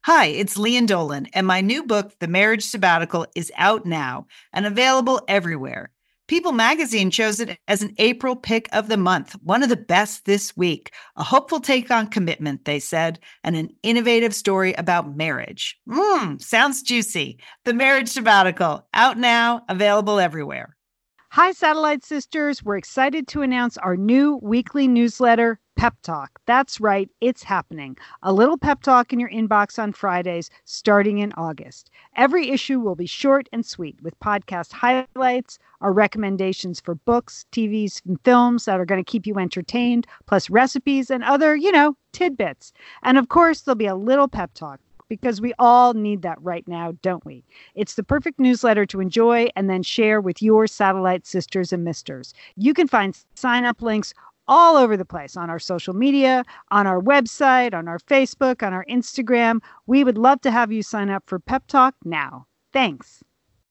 Hi, it's Leanne Dolan, and my new book, The Marriage Sabbatical, is out now and available everywhere. People magazine chose it as an April pick of the month, one of the best this week. A hopeful take on commitment, they said, and an innovative story about marriage. Sounds juicy. The Marriage Sabbatical, out now, available everywhere. Hi, Satellite Sisters. We're excited to announce our new weekly newsletter, Pep Talk. That's right, it's happening. A little pep talk in your inbox on Fridays starting in August. Every issue will be short and sweet with podcast highlights, our recommendations for books, TVs, and films that are going to keep you entertained, plus recipes and other, tidbits. And of course, there'll be a little pep talk, because we all need that right now, don't we? It's the perfect newsletter to enjoy and then share with your satellite sisters and misters. You can find sign-up links all over the place on our social media, on our website, on our Facebook, on our Instagram. We would love to have you sign up for Pep Talk now. Thanks.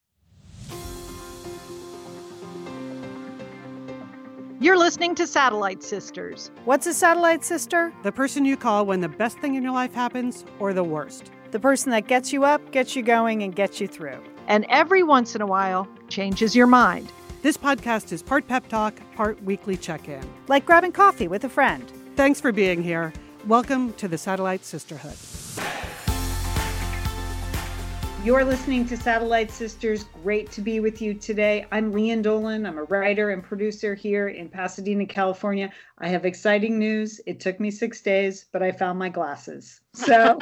You're listening to Satellite Sisters. What's a satellite sister? The person you call when the best thing in your life happens or the worst. The person that gets you up, gets you going, and gets you through. And every once in a while, changes your mind. This podcast is part pep talk, part weekly check-in. Like grabbing coffee with a friend. Thanks for being here. Welcome to the Satellite Sisterhood. You're listening to Satellite Sisters. Great to be with you today. I'm Leanne Dolan. I'm a writer and producer here in Pasadena, California. I have exciting news. It took me 6 days, but I found my glasses. So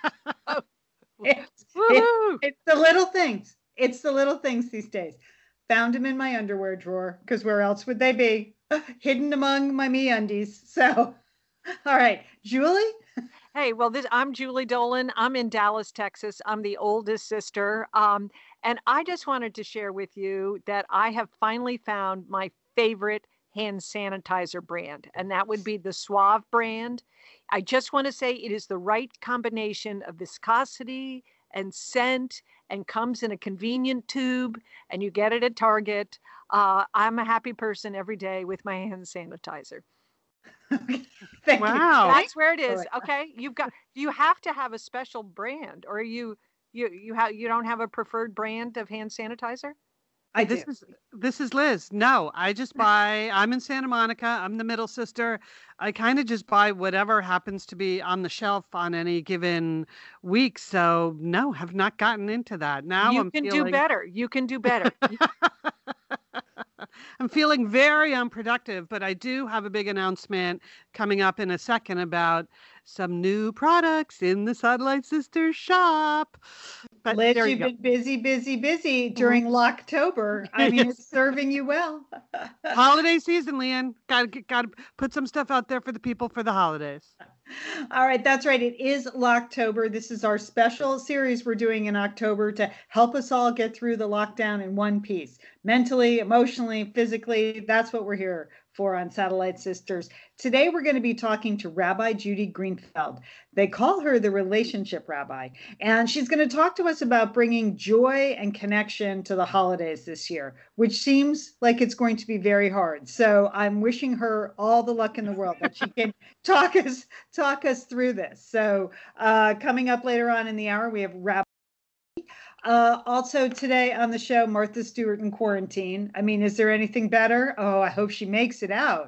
it's the little things. It's the little things these days. Found them in my underwear drawer, because where else would they be? Hidden among my MeUndies. So, all right, Julie? Hey, well, I'm Julie Dolan. I'm in Dallas, Texas. I'm the oldest sister. And I just wanted to share with you that I have finally found my favorite hand sanitizer brand, and that would be the Suave brand. I just want to say it is the right combination of viscosity and scent, and comes in a convenient tube, and you get it at Target. I'm a happy person every day with my hand sanitizer. Thank you. That's where it is. Okay, you have to have a special brand, or you don't have a preferred brand of hand sanitizer? This is Liz. No, I just buy. I'm in Santa Monica. I'm the middle sister. I kind of just buy whatever happens to be on the shelf on any given week. So no, have not gotten into that. Now you can do better. You can do better. I'm feeling very unproductive, but I do have a big announcement coming up in a second about some new products in the Satellite Sisters shop. But Liz, you've been busy during Locktober. I mean, it's serving you well. Holiday season, Leanne. Got to put some stuff out there for the people for the holidays. All right, that's right. It is Locktober. This is our special series we're doing in October to help us all get through the lockdown in one piece. Mentally, emotionally, physically, that's what we're here for on Satellite Sisters. Today, we're going to be talking to Rabbi Judy Greenfeld. They call her the relationship rabbi, and she's going to talk to us about bringing joy and connection to the holidays this year, which seems like it's going to be very hard. So I'm wishing her all the luck in the world that she can talk us through this. So coming up later on in the hour, we have Rabbi. Also today on the show, Martha Stewart in quarantine. I mean, is there anything better? Oh, I hope she makes it out.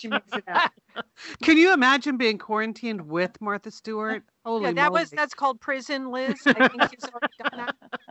Can you imagine being quarantined with Martha Stewart? Holy moly. That's called prison, Liz. I think she's already done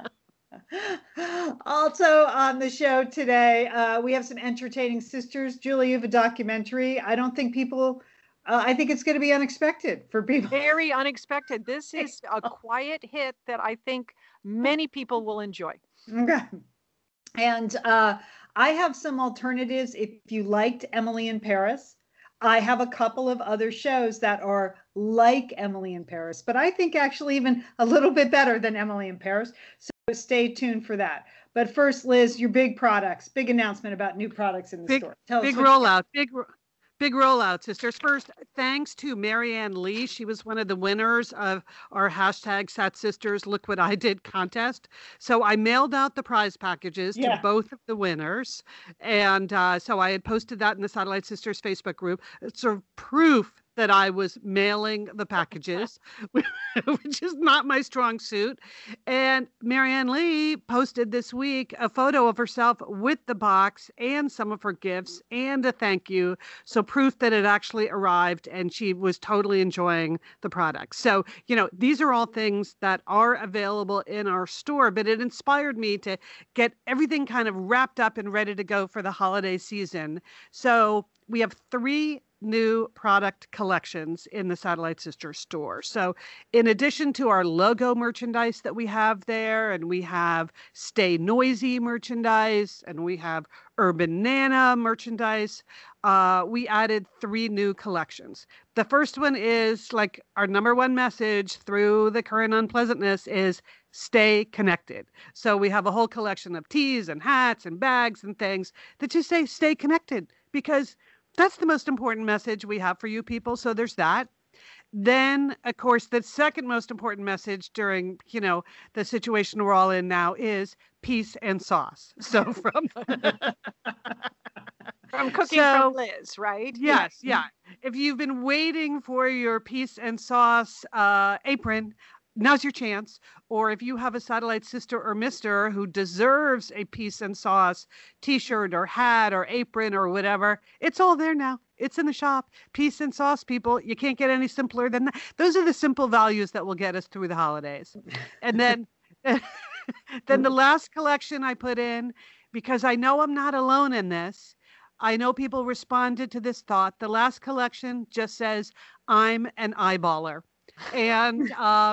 that. Also on the show today, we have some entertaining sisters. Julie, you have a documentary. I don't think people... I think it's going to be unexpected for people. Very unexpected. This is a quiet hit that I think many people will enjoy. Okay. And I have some alternatives. If you liked Emily in Paris, I have a couple of other shows that are like Emily in Paris, but I think actually even a little bit better than Emily in Paris. So stay tuned for that. But first, Liz, your big announcement about new products in the store. Tell us big rollout. Big rollout, sisters. First, thanks to Marianne Lee. She was one of the winners of our hashtag Sat Sisters Look What I Did contest. So I mailed out the prize packages to both of the winners. And so I had posted that in the Satellite Sisters Facebook group. It's sort of proof that I was mailing the packages, which is not my strong suit. And Marianne Lee posted this week a photo of herself with the box and some of her gifts and a thank you. So proof that it actually arrived and she was totally enjoying the product. So, these are all things that are available in our store, but it inspired me to get everything kind of wrapped up and ready to go for the holiday season. So we have 3 new product collections in the Satellite Sisters store. So in addition to our logo merchandise that we have there, and we have Stay Noisy merchandise, and we have Urban Nana merchandise, we added 3 new collections. The first one is like our number one message through the current unpleasantness is stay connected. So we have a whole collection of tees and hats and bags and things that just say stay connected, because that's the most important message we have for you people. So there's that. Then, of course, the second most important message during, the situation we're all in now is peace and sauce. So from Cooking from Liz, right? Yes, yeah. If you've been waiting for your peace and sauce apron, now's your chance. Or if you have a Satellite Sister or Mister who deserves a peace and sauce t-shirt or hat or apron or whatever, it's all there now. It's in the shop. Peace and sauce, people. You can't get any simpler than that. Those are the simple values that will get us through the holidays. And then, then the last collection I put in, because I know I'm not alone in this. I know people responded to this thought. The last collection just says, I'm an eyeballer. And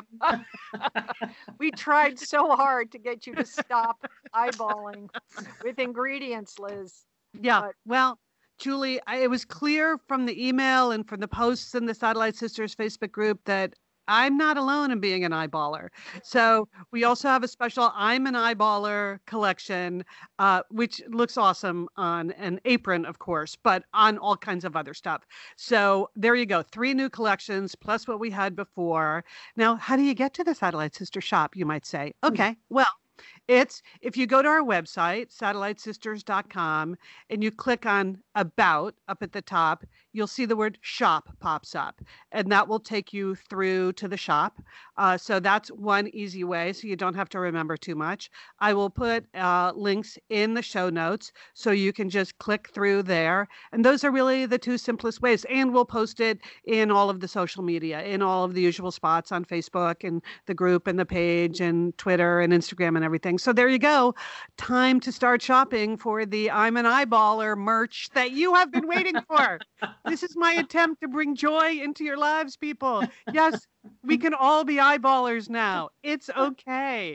we tried so hard to get you to stop eyeballing with ingredients, Liz. Yeah. Well, Julie, it was clear from the email and from the posts in the Satellite Sisters Facebook group that I'm not alone in being an eyeballer. So we also have a special I'm an eyeballer collection, which looks awesome on an apron, of course, but on all kinds of other stuff. So there you go. 3 new collections plus what we had before. Now, how do you get to the Satellite Sister shop, you might say? Okay, well, if you go to our website, satellitesisters.com, and you click on About up at the top, you'll see the word shop pops up, and that will take you through to the shop. So that's one easy way, so you don't have to remember too much. I will put links in the show notes, so you can just click through there. And those are really the 2 simplest ways. And we'll post it in all of the social media, in all of the usual spots on Facebook and the group and the page and Twitter and Instagram and everything. So there you go. Time to start shopping for the I'm an eyeballer merch that you have been waiting for. This is my attempt to bring joy into your lives, people. Yes, we can all be eyeballers now. It's okay.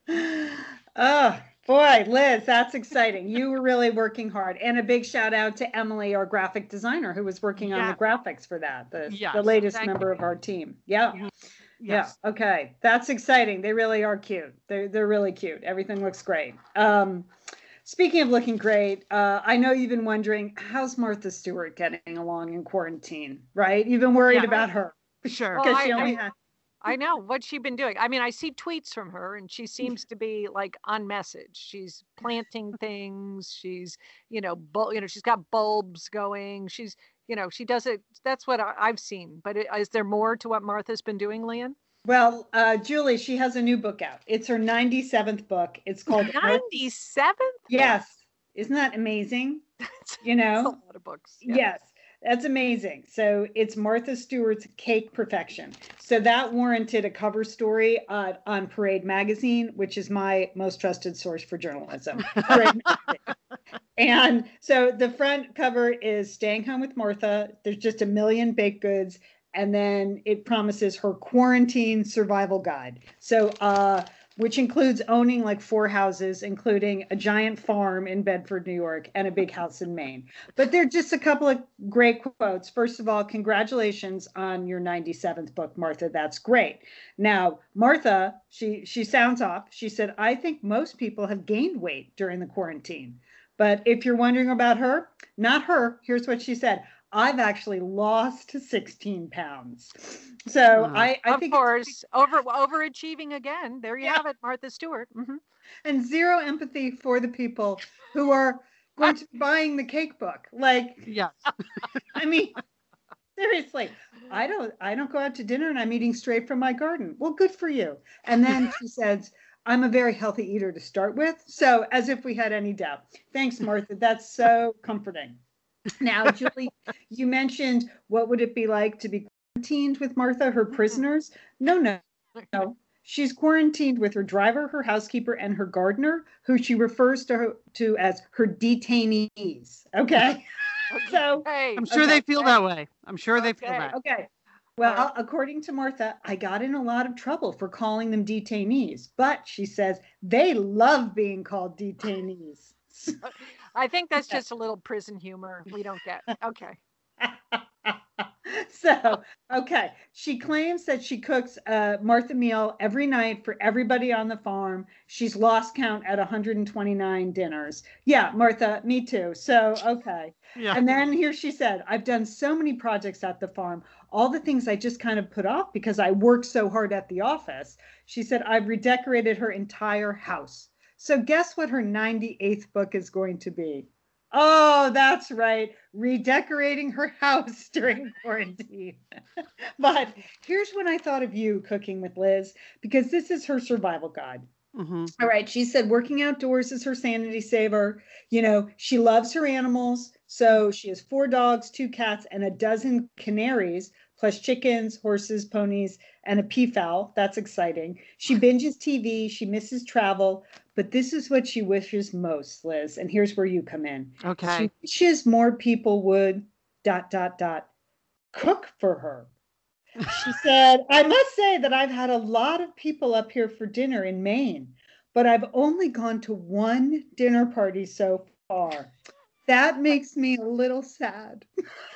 Oh, boy, Liz, that's exciting. You were really working hard. And a big shout out to Emily, our graphic designer, who was working on the graphics for that, the latest member of our team. Yeah. Yes. Yeah. Okay. That's exciting. They really are cute. They're really cute. Everything looks great. Speaking of looking great, I know you've been wondering, how's Martha Stewart getting along in quarantine, right? You've been worried about her. Sure. Well, I know. What's she been doing? I mean, I see tweets from her and she seems to be like on message. She's planting things. She's, she's got bulbs going. She's, she does it. That's what I've seen. But is there more to what Martha's been doing, Lian? Well, Julie, she has a new book out. It's her 97th book. It's called 97th? Yes. Isn't that amazing? That's a lot of books. Yeah. Yes. That's amazing. So it's Martha Stewart's Cake Perfection. So that warranted a cover story on Parade Magazine, which is my most trusted source for journalism. And so the front cover is Staying Home with Martha. There's just a million baked goods. And then it promises her quarantine survival guide. So, which includes owning like 4 houses, including a giant farm in Bedford, New York, and a big house in Maine. But they're just a couple of great quotes. First of all, congratulations on your 97th book, Martha. That's great. Now, Martha, she sounds off. She said, I think most people have gained weight during the quarantine. But if you're wondering about her, not her. Here's what she said. I've actually lost 16 pounds. So I think, of course, overachieving again. There you have it, Martha Stewart. Mm-hmm. And zero empathy for the people who are going to be buying the cake book. Like, yes. I mean, Seriously, I don't go out to dinner and I'm eating straight from my garden. Well, good for you. And then she says, I'm a very healthy eater to start with. So as if we had any doubt. Thanks, Martha. That's so comforting. Now, Julie, you mentioned what would it be like to be quarantined with Martha, her prisoners? No, no, no. She's quarantined with her driver, her housekeeper, and her gardener, who she refers to as her detainees. Okay. So I'm sure they feel that way. I'm sure they feel that. Okay. Well, according to Martha, I got in a lot of trouble for calling them detainees, but she says they love being called detainees. I think that's just a little prison humor we don't get. Okay. So, okay. She claims that she cooks a Martha meal every night for everybody on the farm. She's lost count at 129 dinners. Yeah, Martha, me too. So, okay. Yeah. And then here she said, I've done so many projects at the farm, all the things I just kind of put off because I work so hard at the office. She said, I've redecorated her entire house. So guess what her 98th book is going to be? Oh, that's right. Redecorating her house during quarantine. But here's when I thought of you, Cooking with Liz, because this is her survival guide. Mm-hmm. All right. She said working outdoors is her sanity saver. You know, she loves her animals. So she has 4 dogs, 2 cats, and a dozen canaries, plus chickens, horses, ponies, and a peafowl. That's exciting. She binges TV. She misses travel. But this is what she wishes most, Liz. And here's where you come in. Okay. She wishes more people would ... cook for her. She said, I must say that I've had a lot of people up here for dinner in Maine, but I've only gone to 1 dinner party so far. That makes me a little sad.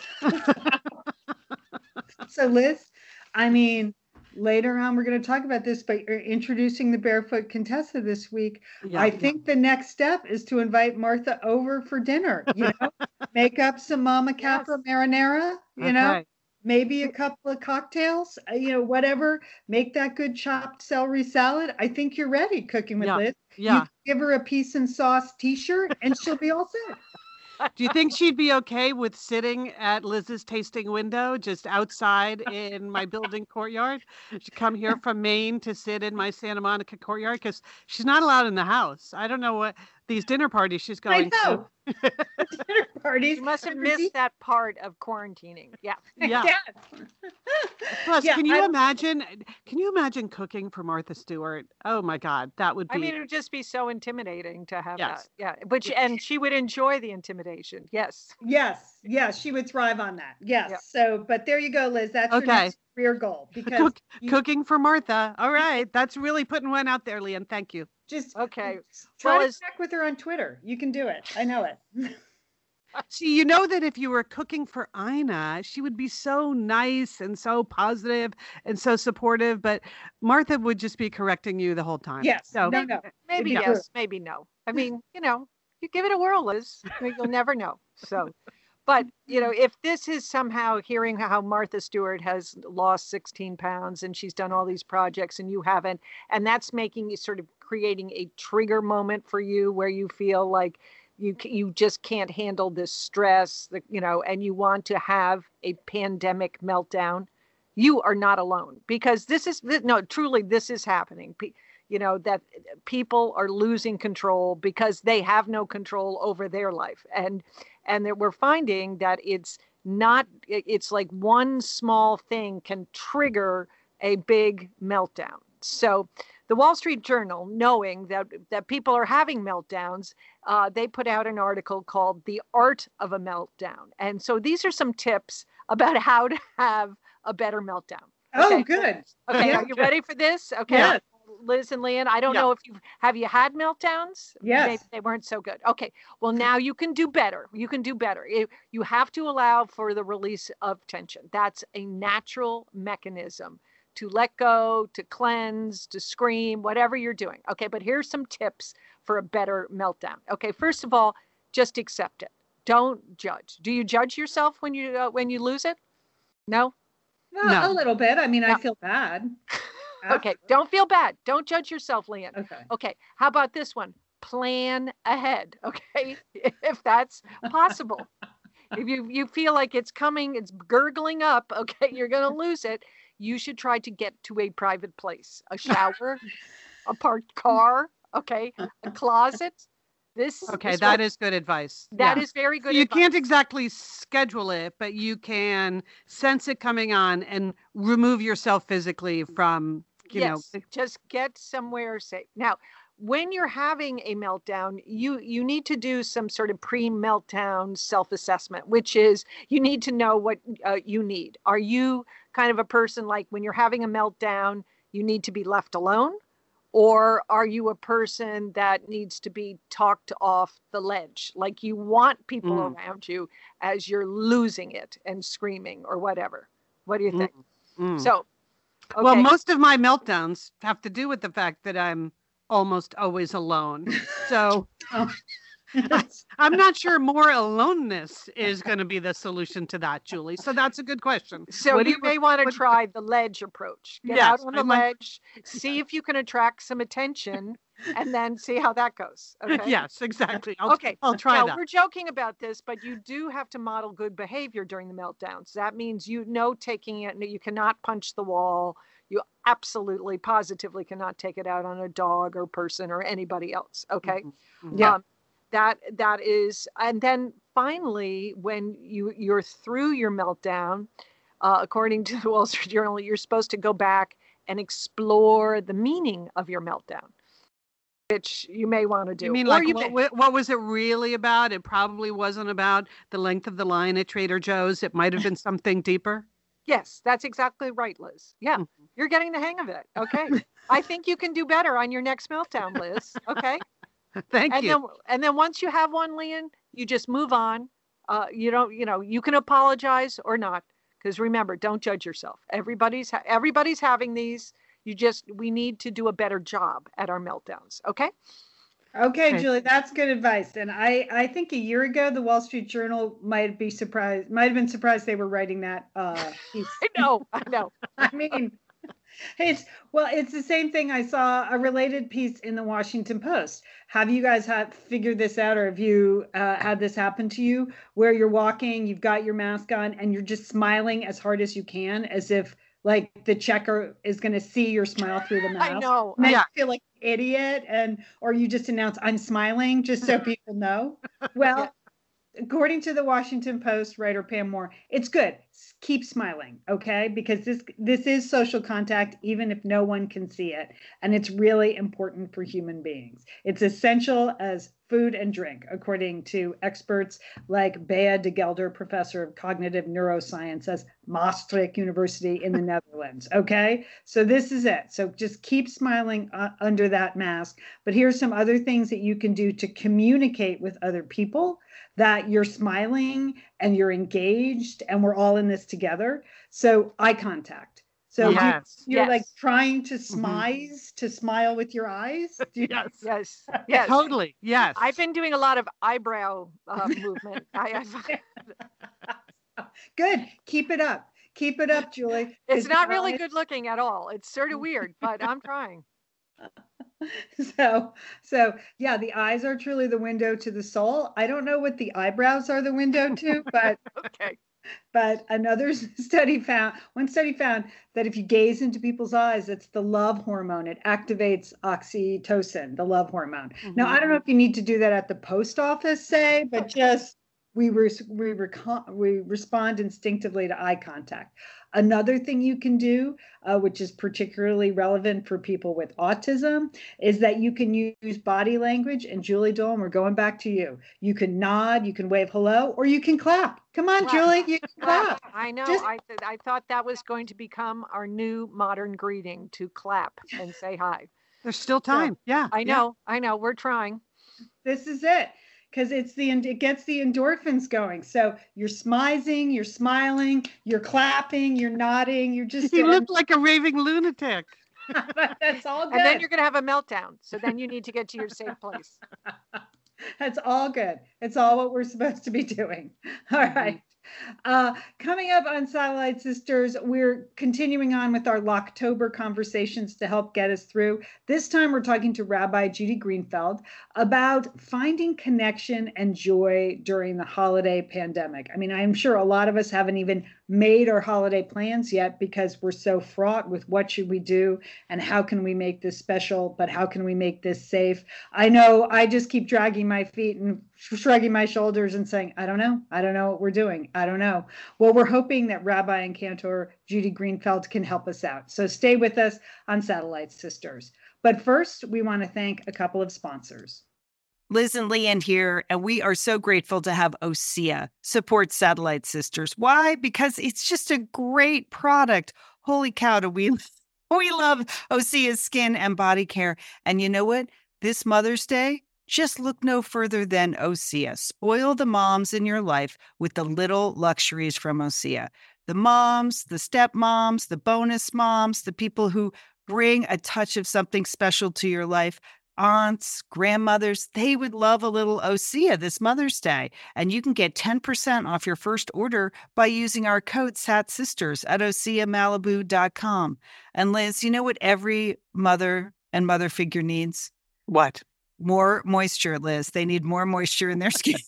So, Liz, I mean, later on, we're going to talk about this, but you're introducing the Barefoot Contessa this week. Yeah. I think the next step is to invite Martha over for dinner, you know, make up some Mama Capra marinara, you know, maybe a couple of cocktails, you know, whatever, make that good chopped celery salad. I think you're ready, Cooking with Liz. Yeah. You give her a Peace and Sauce t-shirt and she'll be all set. Do you think she'd be okay with sitting at Liz's tasting window just outside in my building courtyard? She'd come here from Maine to sit in my Santa Monica courtyard because she's not allowed in the house. I don't know what these dinner parties she's going to. Dinner parties. You must have missed that part of quarantining. Yeah. Yeah. Plus, can you imagine? Can you imagine cooking for Martha Stewart? Oh my God, that would be. I mean, it would just be so intimidating to have that. Yeah. And she would enjoy the intimidation. Yes. Yes. She would thrive on that. Yes. Yeah. So, but there you go, Liz. That's your next career goal. Because cooking for Martha. All right. That's really putting one out there, Leanne. Thank you. Just okay. Try to check with her on Twitter. You can do it. I know it. See, you know that if you were cooking for Ina, she would be so nice and so positive and so supportive, but Martha would just be correcting you the whole time. Yes. So maybe yes, maybe no. I mean, you know, you give it a whirl, Liz. You'll never know. So, but you know, if this is somehow hearing how Martha Stewart has lost 16 pounds and she's done all these projects and you haven't, and that's making you sort of creating a trigger moment for you where you feel like you just can't handle this stress, you know, and you want to have a pandemic meltdown, you are not alone, because this is happening. You know, that people are losing control because they have no control over their life. And that we're finding that it's like one small thing can trigger a big meltdown. So the Wall Street Journal, knowing that people are having meltdowns, they put out an article called The Art of a Meltdown. And so these are some tips about how to have a better meltdown. Okay? Oh, good. Okay, are you ready for this? Okay. Yes. Liz and Leanne, I don't know if have you had meltdowns? Yes. Maybe they weren't so good. Okay. Well, now you can do better. You can do better. You have to allow for the release of tension. That's a natural mechanism to let go, to cleanse, to scream, whatever you're doing. Okay, but here's some tips for a better meltdown. Okay, first of all, just accept it. Don't judge. Do you judge yourself when you lose it? No? No. A little bit. I mean, I feel bad. Okay, don't feel bad. Don't judge yourself, Leanne. Okay. How about this one? Plan ahead, okay? If that's possible. If you feel like it's coming, it's gurgling up, okay, you're going to lose it. You should try to get to a private place, a shower, a parked car, okay, a closet. Okay, that is good advice. That is very good So you advice. can't exactly schedule it, but you can sense it coming on and remove yourself physically from, you know. Just get somewhere safe. Now, when you're having a meltdown, you need to do some sort of pre-meltdown self-assessment, which is you need to know what you need. Are you kind of a person like when you're having a meltdown, you need to be left alone? Or are you a person that needs to be talked off the ledge? Like you want people around you as you're losing it and screaming or whatever. What do you think? So, okay. Well, most of my meltdowns have to do with the fact that I'm almost always alone. So I'm not sure more aloneness is going to be the solution to that, Julie. So that's a good question. So you may want to try the ledge approach. Get out on the ledge, see if you can attract some attention, and then see how that goes. Okay? Yes, exactly. I'll try now, that. We're joking about this, but you do have to model good behavior during the meltdowns. That means taking it, you cannot punch the wall. You absolutely, positively cannot take it out on a dog or person or anybody else. Okay. Yeah. That is, and then finally, when you're through your meltdown, according to the Wall Street Journal, you're supposed to go back and explore the meaning of your meltdown, which you may want to do. You mean what was it really about? It probably wasn't about the length of the line at Trader Joe's. It might have been something deeper. Yes, that's exactly right, Liz. Yeah, you're getting the hang of it. Okay. I think you can do better on your next meltdown, Liz. Okay. Thank you. And then once you have one, Lian, you just move on. You can apologize or not, because remember, don't judge yourself. Everybody's having these. We need to do a better job at our meltdowns. Okay. Okay, Julie, that's good advice. And I think a year ago, the Wall Street Journal might have been surprised they were writing that piece. I know. I mean, it's the same thing. I saw a related piece in the Washington Post. Have you guys figured this out, or have you had this happen to you, where you're walking, you've got your mask on, and you're just smiling as hard as you can, as if like the checker is going to see your smile through the mask? I know. And you feel like an idiot, or you just announce, "I'm smiling," just so people know. Well, according to the Washington Post writer Pam Moore, it's good. Keep smiling, okay? Because this is social contact, even if no one can see it. And it's really important for human beings. It's essential as food and drink, according to experts like Bea de Gelder, professor of cognitive neuroscience at Maastricht University in the Netherlands, okay? So this is it. So just keep smiling under that mask. But here's some other things that you can do to communicate with other people, that you're smiling and you're engaged and we're all in this together. So eye contact. So you're like trying to smile with your eyes. Yes. Totally. Yes. I've been doing a lot of eyebrow movement. Good. Keep it up. Keep it up, Julie. It's not really good looking at all. It's sort of weird, but I'm trying. So yeah, the eyes are truly the window to the soul. I don't know what the eyebrows are the window to, but okay. But one study found that if you gaze into people's eyes, it's the love hormone. It activates oxytocin, the love hormone. Now, I don't know if you need to do that at the post office, say, but just we respond instinctively to eye contact. Another thing you can do, which is particularly relevant for people with autism, is that you can use body language. And Julie Dolan, we're going back to you. You can nod, you can wave hello, or you can clap. Come on, Julie, you can clap. I know. I thought that was going to become our new modern greeting, to clap and say hi. There's still time. So, yeah. I know. We're trying. This is it. Because it gets the endorphins going. So you're smizing, you're smiling, you're clapping, you're nodding, you're just. You look like a raving lunatic. But that's all good. And then you're going to have a meltdown. So then you need to get to your safe place. That's all good. It's all what we're supposed to be doing. All right. Coming up on Satellite Sisters, we're continuing on with our Locktober conversations to help get us through. This time, we're talking to Rabbi Judy Greenfeld about finding connection and joy during the holiday pandemic. I mean, I'm sure a lot of us haven't even made our holiday plans yet because we're so fraught with what should we do and how can we make this special, but how can we make this safe? I know I just keep dragging my feet and shrugging my shoulders and saying, I don't know what we're doing. I don't know. Well, we're hoping that Rabbi and Cantor Judy Greenfeld can help us out. So stay with us on Satellite Sisters. But first, we want to thank a couple of sponsors. Liz and Leanne here, and we are so grateful to have OSEA support Satellite Sisters. Why? Because it's just a great product. Holy cow, do we love OSEA's skin and body care. And you know what? This Mother's Day, just look no further than OSEA. Spoil the moms in your life with the little luxuries from OSEA. The moms, the stepmoms, the bonus moms, the people who bring a touch of something special to your life. Aunts, grandmothers, they would love a little OSEA this Mother's Day. And you can get 10% off your first order by using our code SATSisters at OSEAMalibu.com. And Liz, you know what every mother and mother figure needs? What? More moisture, Liz. They need more moisture in their skin.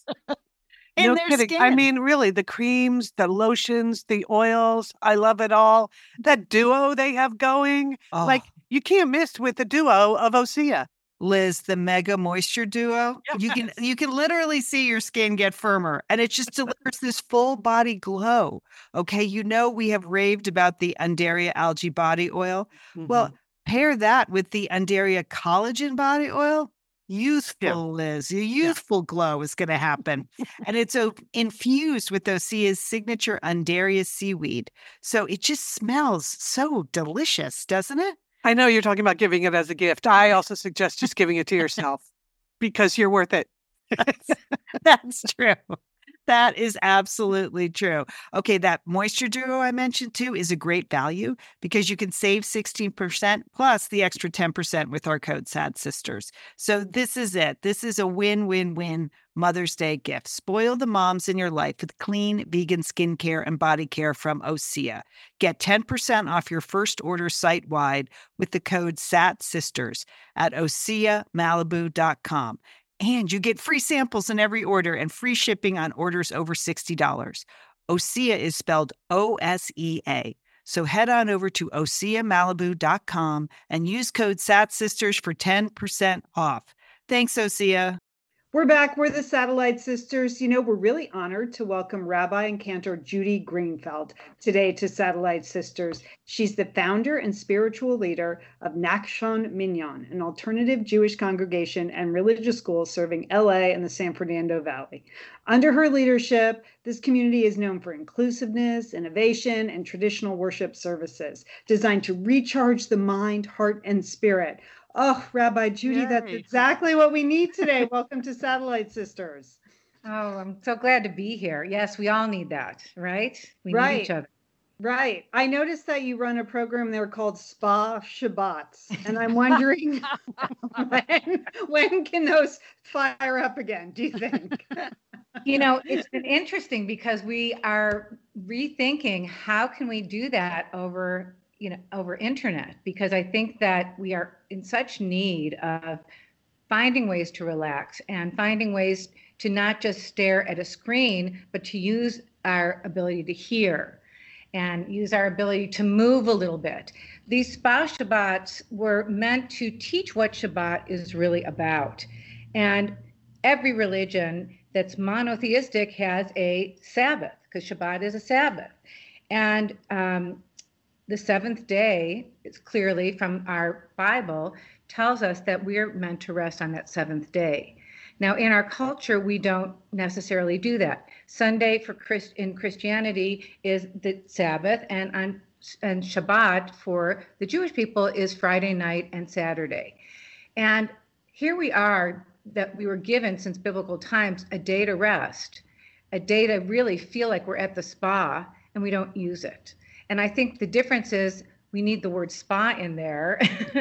No kidding. I mean, really, the creams, the lotions, the oils, I love it all. That duo they have going, like you can't miss with the duo of OSEA. Liz, the Mega Moisture Duo. Yes. You can literally see your skin get firmer, and it just delivers this full body glow. Okay, you know we have raved about the Undaria Algae Body Oil. Mm-hmm. Well, pair that with the Undaria Collagen Body Oil. Youthful, Liz. A youthful glow is going to happen. And it's infused with OSEA's signature Undaria seaweed. So it just smells so delicious, doesn't it? I know you're talking about giving it as a gift. I also suggest just giving it to yourself because you're worth it. That's true. That is absolutely true. Okay, that Moisture Duo I mentioned too is a great value because you can save 16% plus the extra 10% with our code SADSisters. So this is it. This is a win-win-win Mother's Day gift. Spoil the moms in your life with clean vegan skincare and body care from OSEA. Get 10% off your first order site-wide with the code SATSisters at OSEAMalibu.com. And you get free samples in every order and free shipping on orders over $60. OSEA is spelled OSEA. So head on over to OSEAMalibu.com and use code SATSisters for 10% off. Thanks, OSEA. We're back. We're the Satellite Sisters. You know, we're really honored to welcome Rabbi and Cantor Judy Greenfeld today to Satellite Sisters. She's the founder and spiritual leader of Nachshon Minyan, an alternative Jewish congregation and religious school serving LA and the San Fernando Valley. Under her leadership, this community is known for inclusiveness, innovation, and traditional worship services designed to recharge the mind, heart, and spirit. Oh, Rabbi Judy, that's exactly what we need today. Welcome to Satellite Sisters. Oh, I'm so glad to be here. Yes, we all need that, right? We need each other. Right. I noticed that you run a program there called Spa Shabbats, and I'm wondering when can those fire up again, do you think? You know, it's been interesting because we are rethinking how can we do that over internet, because I think that we are in such need of finding ways to relax and finding ways to not just stare at a screen, but to use our ability to hear and use our ability to move a little bit. These Spa Shabbats were meant to teach what Shabbat is really about. And every religion that's monotheistic has a Sabbath, because Shabbat is a Sabbath. And the seventh day, is clearly from our Bible, tells us that we're meant to rest on that seventh day. Now, in our culture, we don't necessarily do that. Sunday in Christianity is the Sabbath, and Shabbat for the Jewish people is Friday night and Saturday. And here we are, that we were given since biblical times a day to rest, a day to really feel like we're at the spa, and we don't use it. And I think the difference is we need the word spa in there.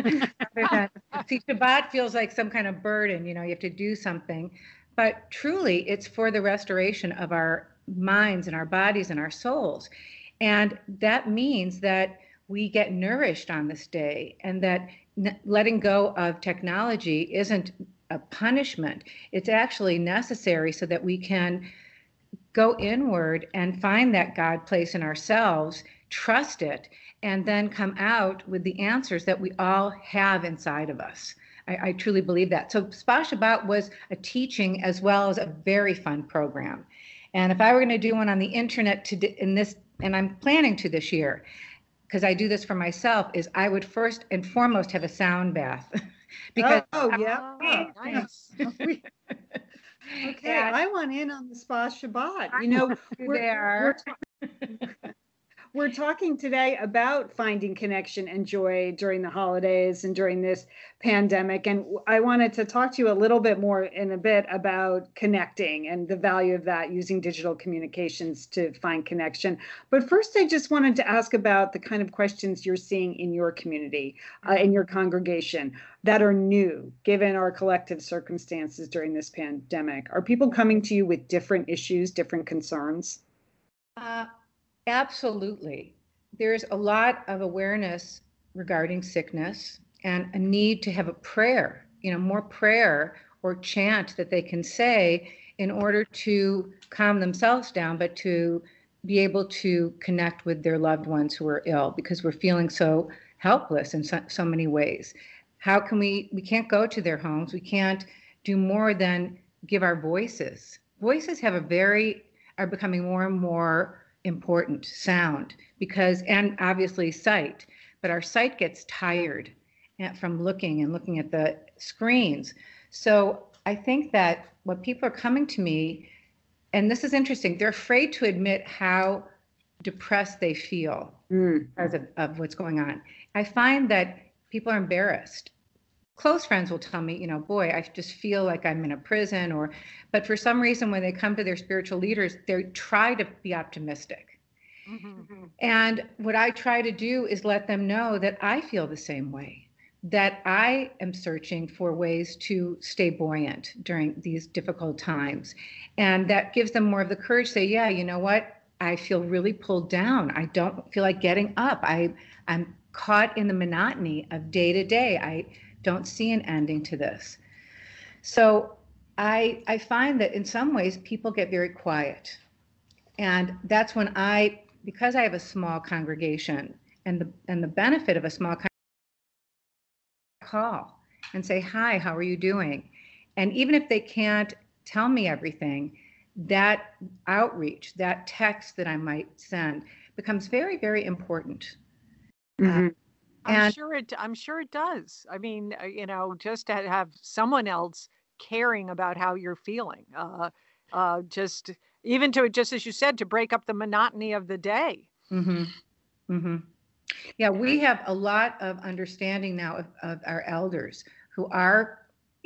See, Shabbat feels like some kind of burden, you have to do something. But truly, it's for the restoration of our minds and our bodies and our souls. And that means that we get nourished on this day, and that letting go of technology isn't a punishment. It's actually necessary so that we can go inward and find that God place in ourselves, trust it, and then come out with the answers that we all have inside of us. I truly believe that. So Spa Shabbat was a teaching as well as a very fun program. And if I were going to do one on the internet and I'm planning to this year, because I do this for myself, is I would first and foremost have a sound bath. Nice. Okay, I want in on the Spa Shabbat. You know, we're talking today about finding connection and joy during the holidays and during this pandemic. And I wanted to talk to you a little bit more in a bit about connecting and the value of that, using digital communications to find connection. But first, I just wanted to ask about the kind of questions you're seeing in your community, in your congregation, that are new, given our collective circumstances during this pandemic. Are people coming to you with different issues, different concerns? Absolutely. There's a lot of awareness regarding sickness and a need to have a prayer, more prayer or chant that they can say in order to calm themselves down, but to be able to connect with their loved ones who are ill, because we're feeling so helpless in so many ways. How can we can't go to their homes. We can't do more than give our voices. Voices are becoming more and more important, sound, and obviously sight, but our sight gets tired from looking at the screens. So I think that what people are coming to me, and this is interesting, they're afraid to admit how depressed they feel because of what's going on. I find that people are embarrassed. Close friends will tell me, boy, I just feel like I'm in a prison, but for some reason, when they come to their spiritual leaders, they try to be optimistic. Mm-hmm. And what I try to do is let them know that I feel the same way, that I am searching for ways to stay buoyant during these difficult times. And that gives them more of the courage to say, yeah, you know what? I feel really pulled down. I don't feel like getting up. I'm caught in the monotony of day to day. I don't see an ending to this. So I find that in some ways people get very quiet. And that's when because I have a small congregation, and the benefit of a small congregation, call and say, hi, how are you doing? And even if they can't tell me everything, that outreach, that text that I might send becomes very, very important. Mm-hmm. I'm sure it does. I mean, just to have someone else caring about how you're feeling, just as you said, to break up the monotony of the day. Mm-hmm. Mm-hmm. Yeah, we have a lot of understanding now of our elders who are,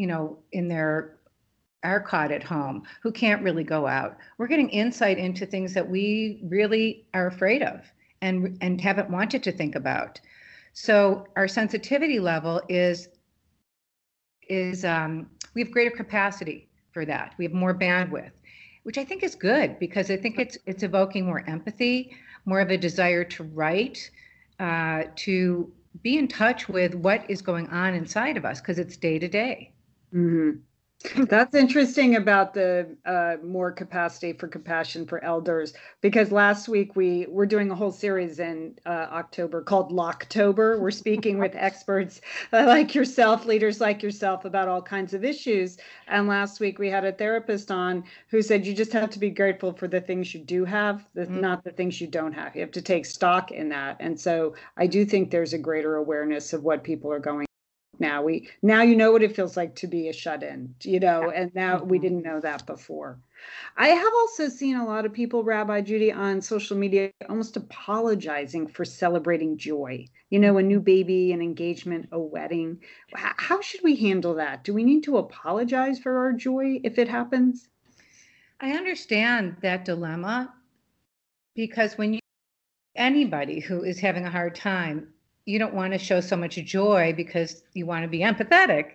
are caught at home, who can't really go out. We're getting insight into things that we really are afraid of and haven't wanted to think about. So our sensitivity level is we have greater capacity for that. We have more bandwidth, which I think is good, because I think it's evoking more empathy, more of a desire to write, to be in touch with what is going on inside of us, because it's day to day. Mm-hmm. That's interesting about the more capacity for compassion for elders, because last week we're doing a whole series in October called Locktober. We're speaking with experts like yourself, leaders like yourself, about all kinds of issues. And last week we had a therapist on who said you just have to be grateful for the things you do have, not the things you don't have. You have to take stock in that. And so I do think there's a greater awareness of what people are going now. You know what it feels like to be a shut-in, and now we didn't know that before. I have also seen a lot of people, Rabbi Judy, on social media almost apologizing for celebrating joy, a new baby, an engagement, a wedding. How should we handle that? Do we need to apologize for our joy if it happens? I understand that dilemma, because anybody who is having a hard time, you don't want to show so much joy because you want to be empathetic.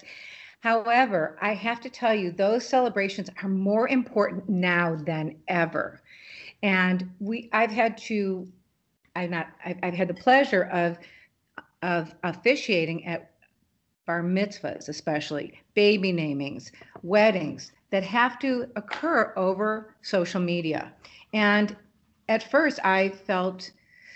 However, I have to tell you, those celebrations are more important now than ever. And I've had the pleasure of officiating at bar mitzvahs, especially baby namings, weddings that have to occur over social media. And at first I felt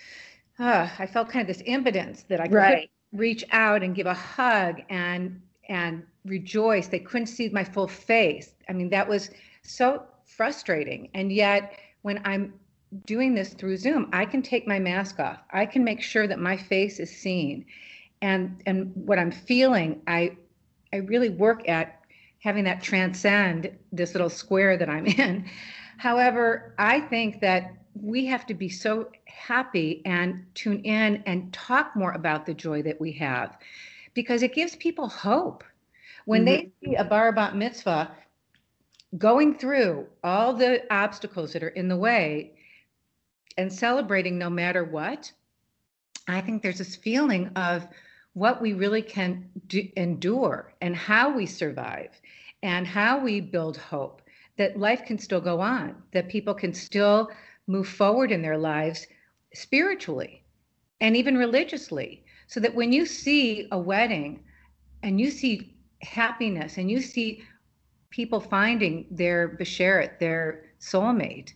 kind of this impotence that I couldn't reach out and give a hug and rejoice. They couldn't see my full face. I mean, that was so frustrating. And yet when I'm doing this through Zoom, I can take my mask off. I can make sure that my face is seen. And what I'm feeling, I really work at having that transcend this little square that I'm in. However, I think that we have to be so happy and tune in and talk more about the joy that we have, because it gives people hope. When they see a bar bat mitzvah going through all the obstacles that are in the way and celebrating no matter what, I think there's this feeling of what we really can endure and how we survive and how we build hope, that life can still go on, that people can still move forward in their lives spiritually and even religiously. So that when you see a wedding and you see happiness and you see people finding their besheret, their soulmate,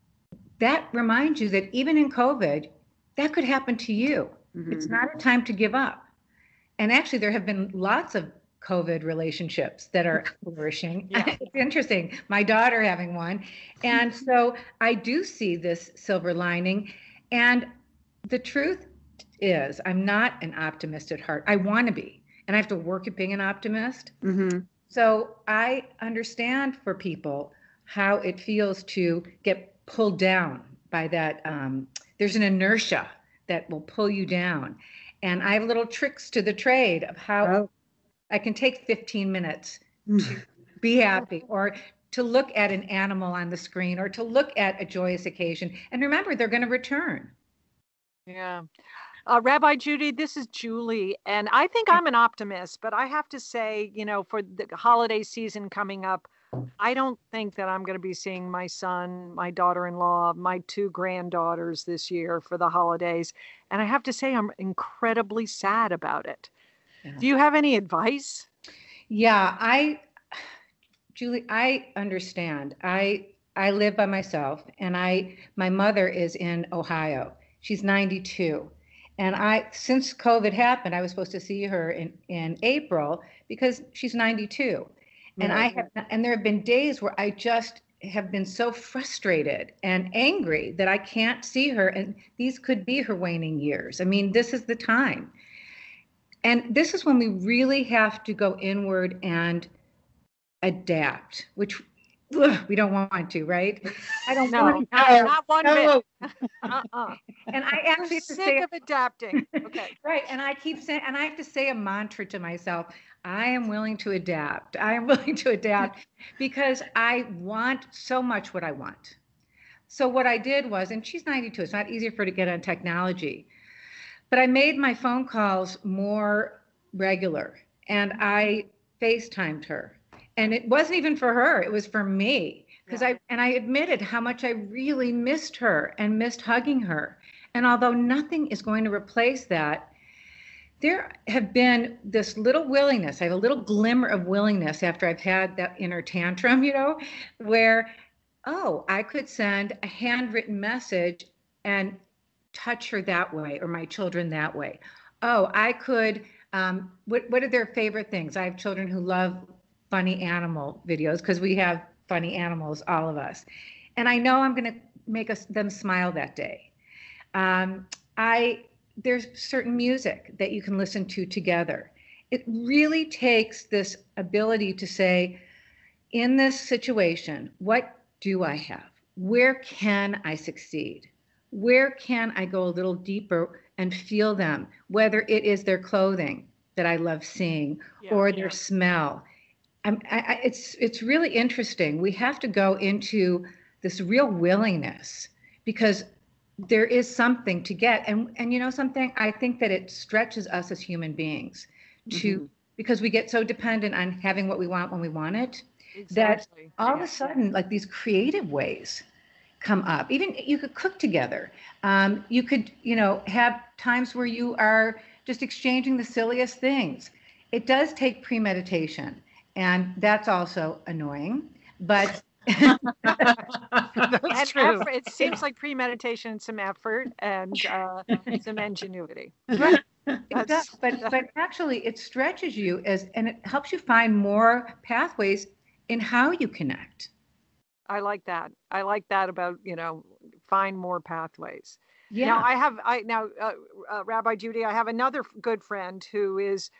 that reminds you that even in COVID, that could happen to you. It's not a time to give up. And actually, there have been lots of COVID relationships that are flourishing. Yeah. It's interesting. My daughter having one. And so I do see this silver lining. And the truth is, I'm not an optimist at heart. I want to be. And I have to work at being an optimist. So I understand for people how it feels to get pulled down by that. There's an inertia that will pull you down. And I have little tricks to the trade of how I can take 15 minutes to be happy, or to look at an animal on the screen, or to look at a joyous occasion. And remember, they're going to return. Yeah. Rabbi Judy, this is Julie, and I think I'm an optimist, but I have to say, for the holiday season coming up, I don't think that I'm going to be seeing my son, my daughter-in-law, my 2 granddaughters this year for the holidays. And I have to say, I'm incredibly sad about it. Yeah. Do you have any advice? Yeah, Julie, I understand. I live by myself, and my mother is in Ohio. She's 92. And since COVID happened, I was supposed to see her in April because she's 92. And there have been days where I just have been so frustrated and angry that I can't see her. And these could be her waning years. I mean, this is the time. And this is when we really have to go inward and adapt, which we don't want to, right? I don't want to. Not one bit. And I actually have to sick of adapting. Okay. Right. And I keep saying, and I have to say a mantra to myself: I am willing to adapt. I am willing to adapt because I want so much what I want. So what I did was, and she's 92, it's not easy for her to get on technology, but I made my phone calls more regular, and I FaceTimed her. And it wasn't even for her, it was for me. Because I admitted how much I really missed her and missed hugging her. And although nothing is going to replace that, there have been this little willingness. I have a little glimmer of willingness after I've had that inner tantrum, where, I could send a handwritten message and touch her that way, or my children that way. I could, what are their favorite things? I have children who love funny animal videos because we have funny animals, all of us. And I know I'm going to make them smile that day. There's certain music that you can listen to together. It really takes this ability to say, in this situation, what do I have? Where can I succeed? Where can I go a little deeper and feel them, whether it is their clothing that I love seeing or their smell. It's really interesting. We have to go into this real willingness because there is something to get. And you know something, I think that it stretches us as human beings to, because we get so dependent on having what we want when we want it, that all of a sudden, like these creative ways come up. Even you could cook together. You could, have times where you are just exchanging the silliest things. It does take premeditation, and that's also annoying, but That's true. Effort, it seems like premeditation, some effort, and some ingenuity. Right. It does, but actually it stretches you and it helps you find more pathways in how you connect. I like that. I like that about, find more pathways. Yeah. Now Rabbi Judy, I have another good friend who is,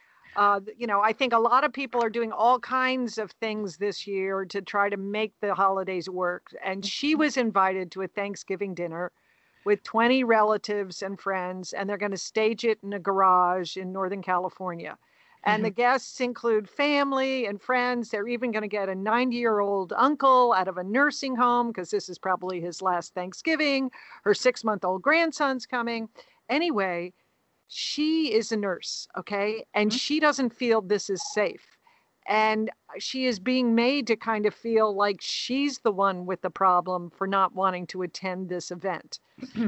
I think a lot of people are doing all kinds of things this year to try to make the holidays work. And she was invited to a Thanksgiving dinner with 20 relatives and friends, and they're going to stage it in a garage in Northern California. And the guests include family and friends. They're even going to get a 90-year-old uncle out of a nursing home because this is probably his last Thanksgiving. Her 6-month-old grandson's coming. Anyway, she is a nurse, okay? And she doesn't feel this is safe. And she is being made to kind of feel like she's the one with the problem for not wanting to attend this event.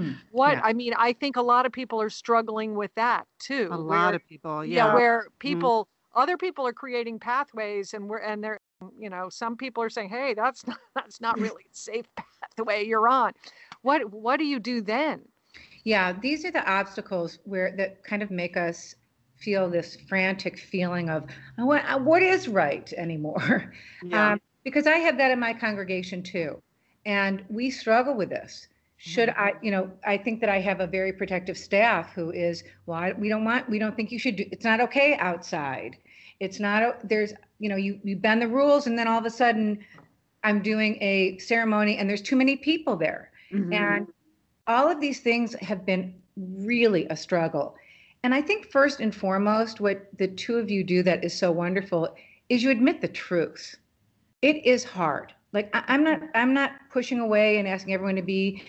I mean, I think a lot of people are struggling with that too. A lot of people, yeah. Where people, other people are creating pathways, and they're, some people are saying, hey, that's not really a safe pathway you're on. What do you do then? Yeah, these are the obstacles that kind of make us feel this frantic feeling of what is right anymore. Yeah. Because I have that in my congregation too, and we struggle with this. Should I think that I have a very protective staff who is, we don't think you should do, it's not okay outside. It's not, there's, you bend the rules, and then all of a sudden I'm doing a ceremony and there's too many people there. And all of these things have been really a struggle. And I think first and foremost, what the two of you do that is so wonderful is you admit the truth. It is hard. Like I'm not pushing away and asking everyone to be,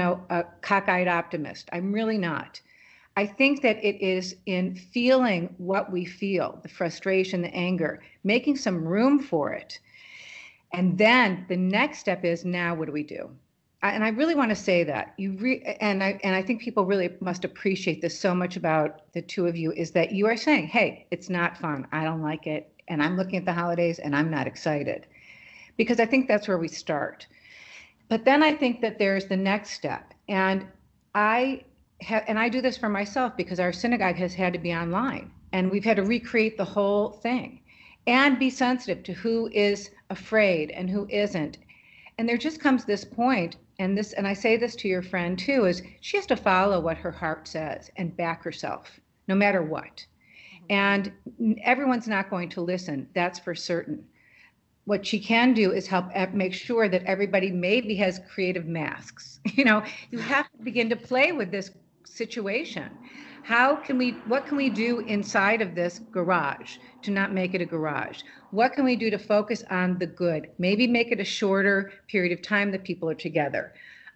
a cockeyed optimist. I'm really not. I think that it is in feeling what we feel, the frustration, the anger, making some room for it. And then the next step is, now what do we do? And I really want to say that and I think people really must appreciate this so much about the two of you, is that you are saying, hey, it's not fun. I don't like it. And I'm looking at the holidays and I'm not excited, because I think that's where we start. But then I think that there's the next step. And I do this for myself because our synagogue has had to be online, and we've had to recreate the whole thing and be sensitive to who is afraid and who isn't. And there just comes this point, and I say this to your friend too, is she has to follow what her heart says and back herself, no matter what. And everyone's not going to listen, that's for certain. What she can do is help make sure that everybody maybe has creative masks. You have to begin to play with this situation. What can we do inside of this garage to not make it a garage? What can we do to focus on the good? Maybe make it a shorter period of time that people are together.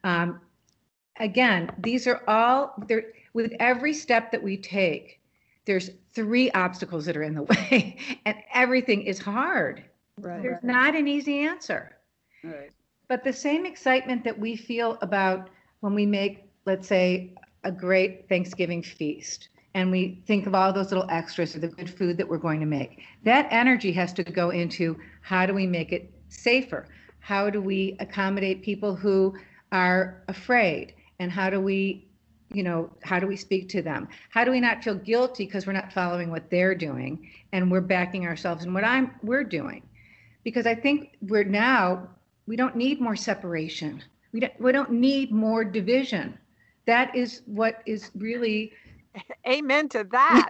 Again, these are all there. With every step that we take, there's 3 obstacles that are in the way, and everything is hard. Right. There's not an easy answer. Right. But the same excitement that we feel about when we make, let's say, a great Thanksgiving feast, and we think of all those little extras of the good food that we're going to make, that energy has to go into, how do we make it safer? How do we accommodate people who are afraid? And how do we speak to them? How do we not feel guilty because we're not following what they're doing, and we're backing ourselves in what we're doing? Because I think we don't need more separation. We don't need more division. That is what is really. Amen to that.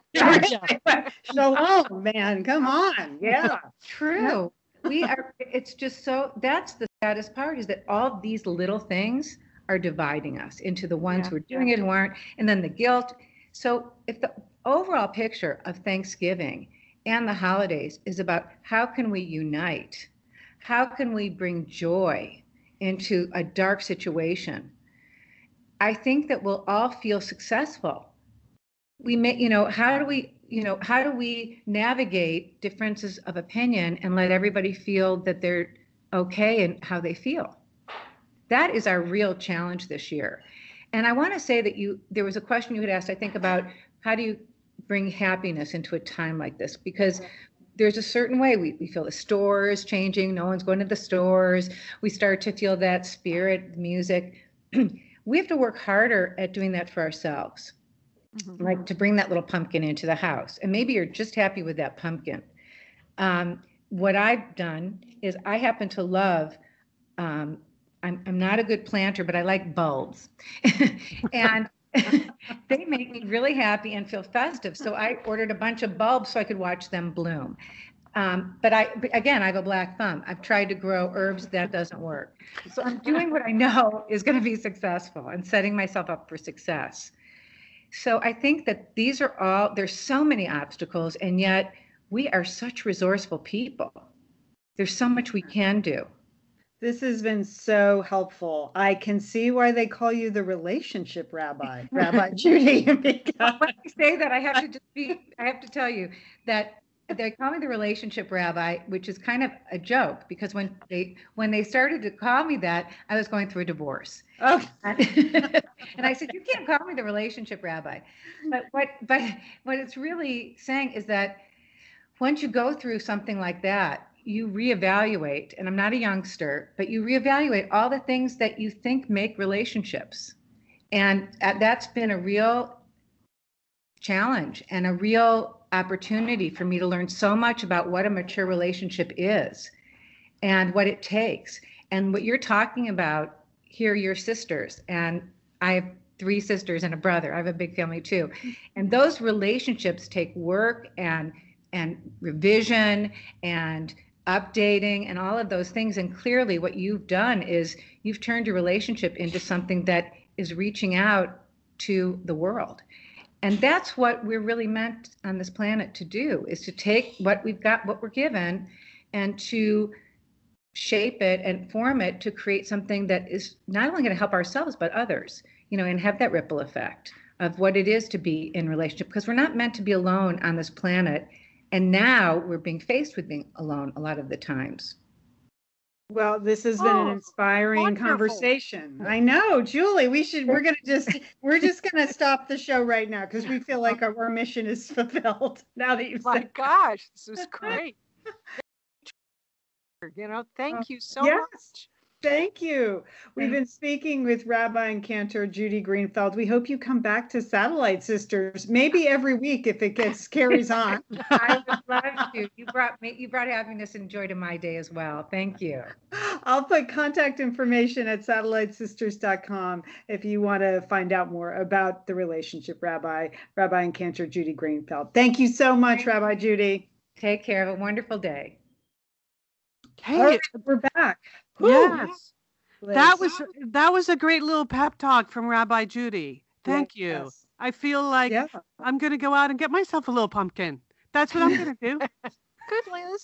Shalom, man. Come on. Yeah. True. It's just so, that's the saddest part, is that all these little things are dividing us into the ones who are doing it, who aren't, and then the guilt. So if the overall picture of Thanksgiving and the holidays is about how can we unite, how can we bring joy into a dark situation, I think that we'll all feel successful. We may, how do we navigate differences of opinion and let everybody feel that they're okay and how they feel? that is our real challenge this year. And I want to say that there was a question you had asked, I think, about how do you bring happiness into a time like this? Because there's a certain way we feel the stores changing. No one's going to the stores. We start to feel that spirit, music. We have to work harder at doing that for ourselves, like to bring that little pumpkin into the house. And maybe you're just happy with that pumpkin. What I've done is I happen to love, I'm not a good planter, but I like bulbs. And they make me really happy and feel festive. So I ordered a bunch of bulbs so I could watch them bloom. But I have a black thumb. I've tried to grow herbs. That doesn't work. So I'm doing what I know is going to be successful and setting myself up for success. So I think that there's so many obstacles, and yet we are such resourceful people. There's so much we can do. This has been so helpful. I can see why they call you the relationship rabbi, Rabbi Judy. When I say that, I have to tell you that they call me the relationship rabbi, which is kind of a joke, because when they started to call me that, I was going through a divorce. Oh. And I said, you can't call me the relationship rabbi. But what it's really saying is that once you go through something like that, you reevaluate, and I'm not a youngster, but you reevaluate all the things that you think make relationships. And that's been a real challenge and a real opportunity for me to learn so much about what a mature relationship is and what it takes. And what you're talking about here, your sisters, and I have 3 sisters and a brother. I have a big family too. And those relationships take work and revision and updating and all of those things. And clearly what you've done is you've turned your relationship into something that is reaching out to the world. And that's what we're really meant on this planet to do, is to take what we've got, what we're given, and to shape it and form it to create something that is not only going to help ourselves, but others, and have that ripple effect of what it is to be in relationship, because we're not meant to be alone on this planet. And now we're being faced with being alone a lot of the times. Well, this has been an inspiring wonderful conversation. I know, Julie, we're just going to stop the show right now because we feel like our mission is fulfilled now that you've said. My gosh, this is great. Thank you so much. Thank you. We've been speaking with Rabbi and Cantor Judy Greenfeld. We hope you come back to Satellite Sisters, maybe every week if it carries on. I would love to. You brought happiness and joy to my day as well. Thank you. I'll put contact information at satellitesisters.com if you want to find out more about the relationship Rabbi and Cantor Judy Greenfeld. Thank you so much, Rabbi Judy. Take care. Have a wonderful day. Hey, all right, we're back. Yes. That was a great little pep talk from Rabbi Judy. Thank you. Yes. I feel like I'm going to go out and get myself a little pumpkin. That's what I'm going to do. Good, Liz.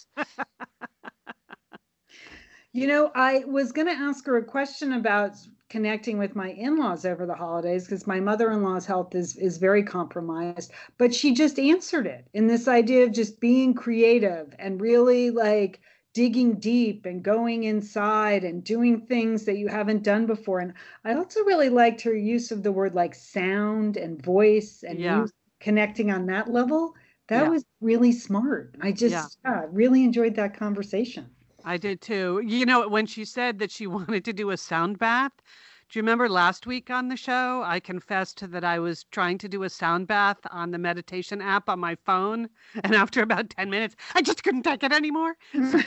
I was going to ask her a question about connecting with my in-laws over the holidays because my mother-in-law's health is very compromised, but she just answered it in this idea of just being creative and really like digging deep and going inside and doing things that you haven't done before. And I also really liked her use of the word like sound and voice and connecting on that level. That was really smart. I just really enjoyed that conversation. I did too. When she said that she wanted to do a sound bath, do you remember last week on the show, I confessed that I was trying to do a sound bath on the meditation app on my phone. And after about 10 minutes, I just couldn't take it anymore.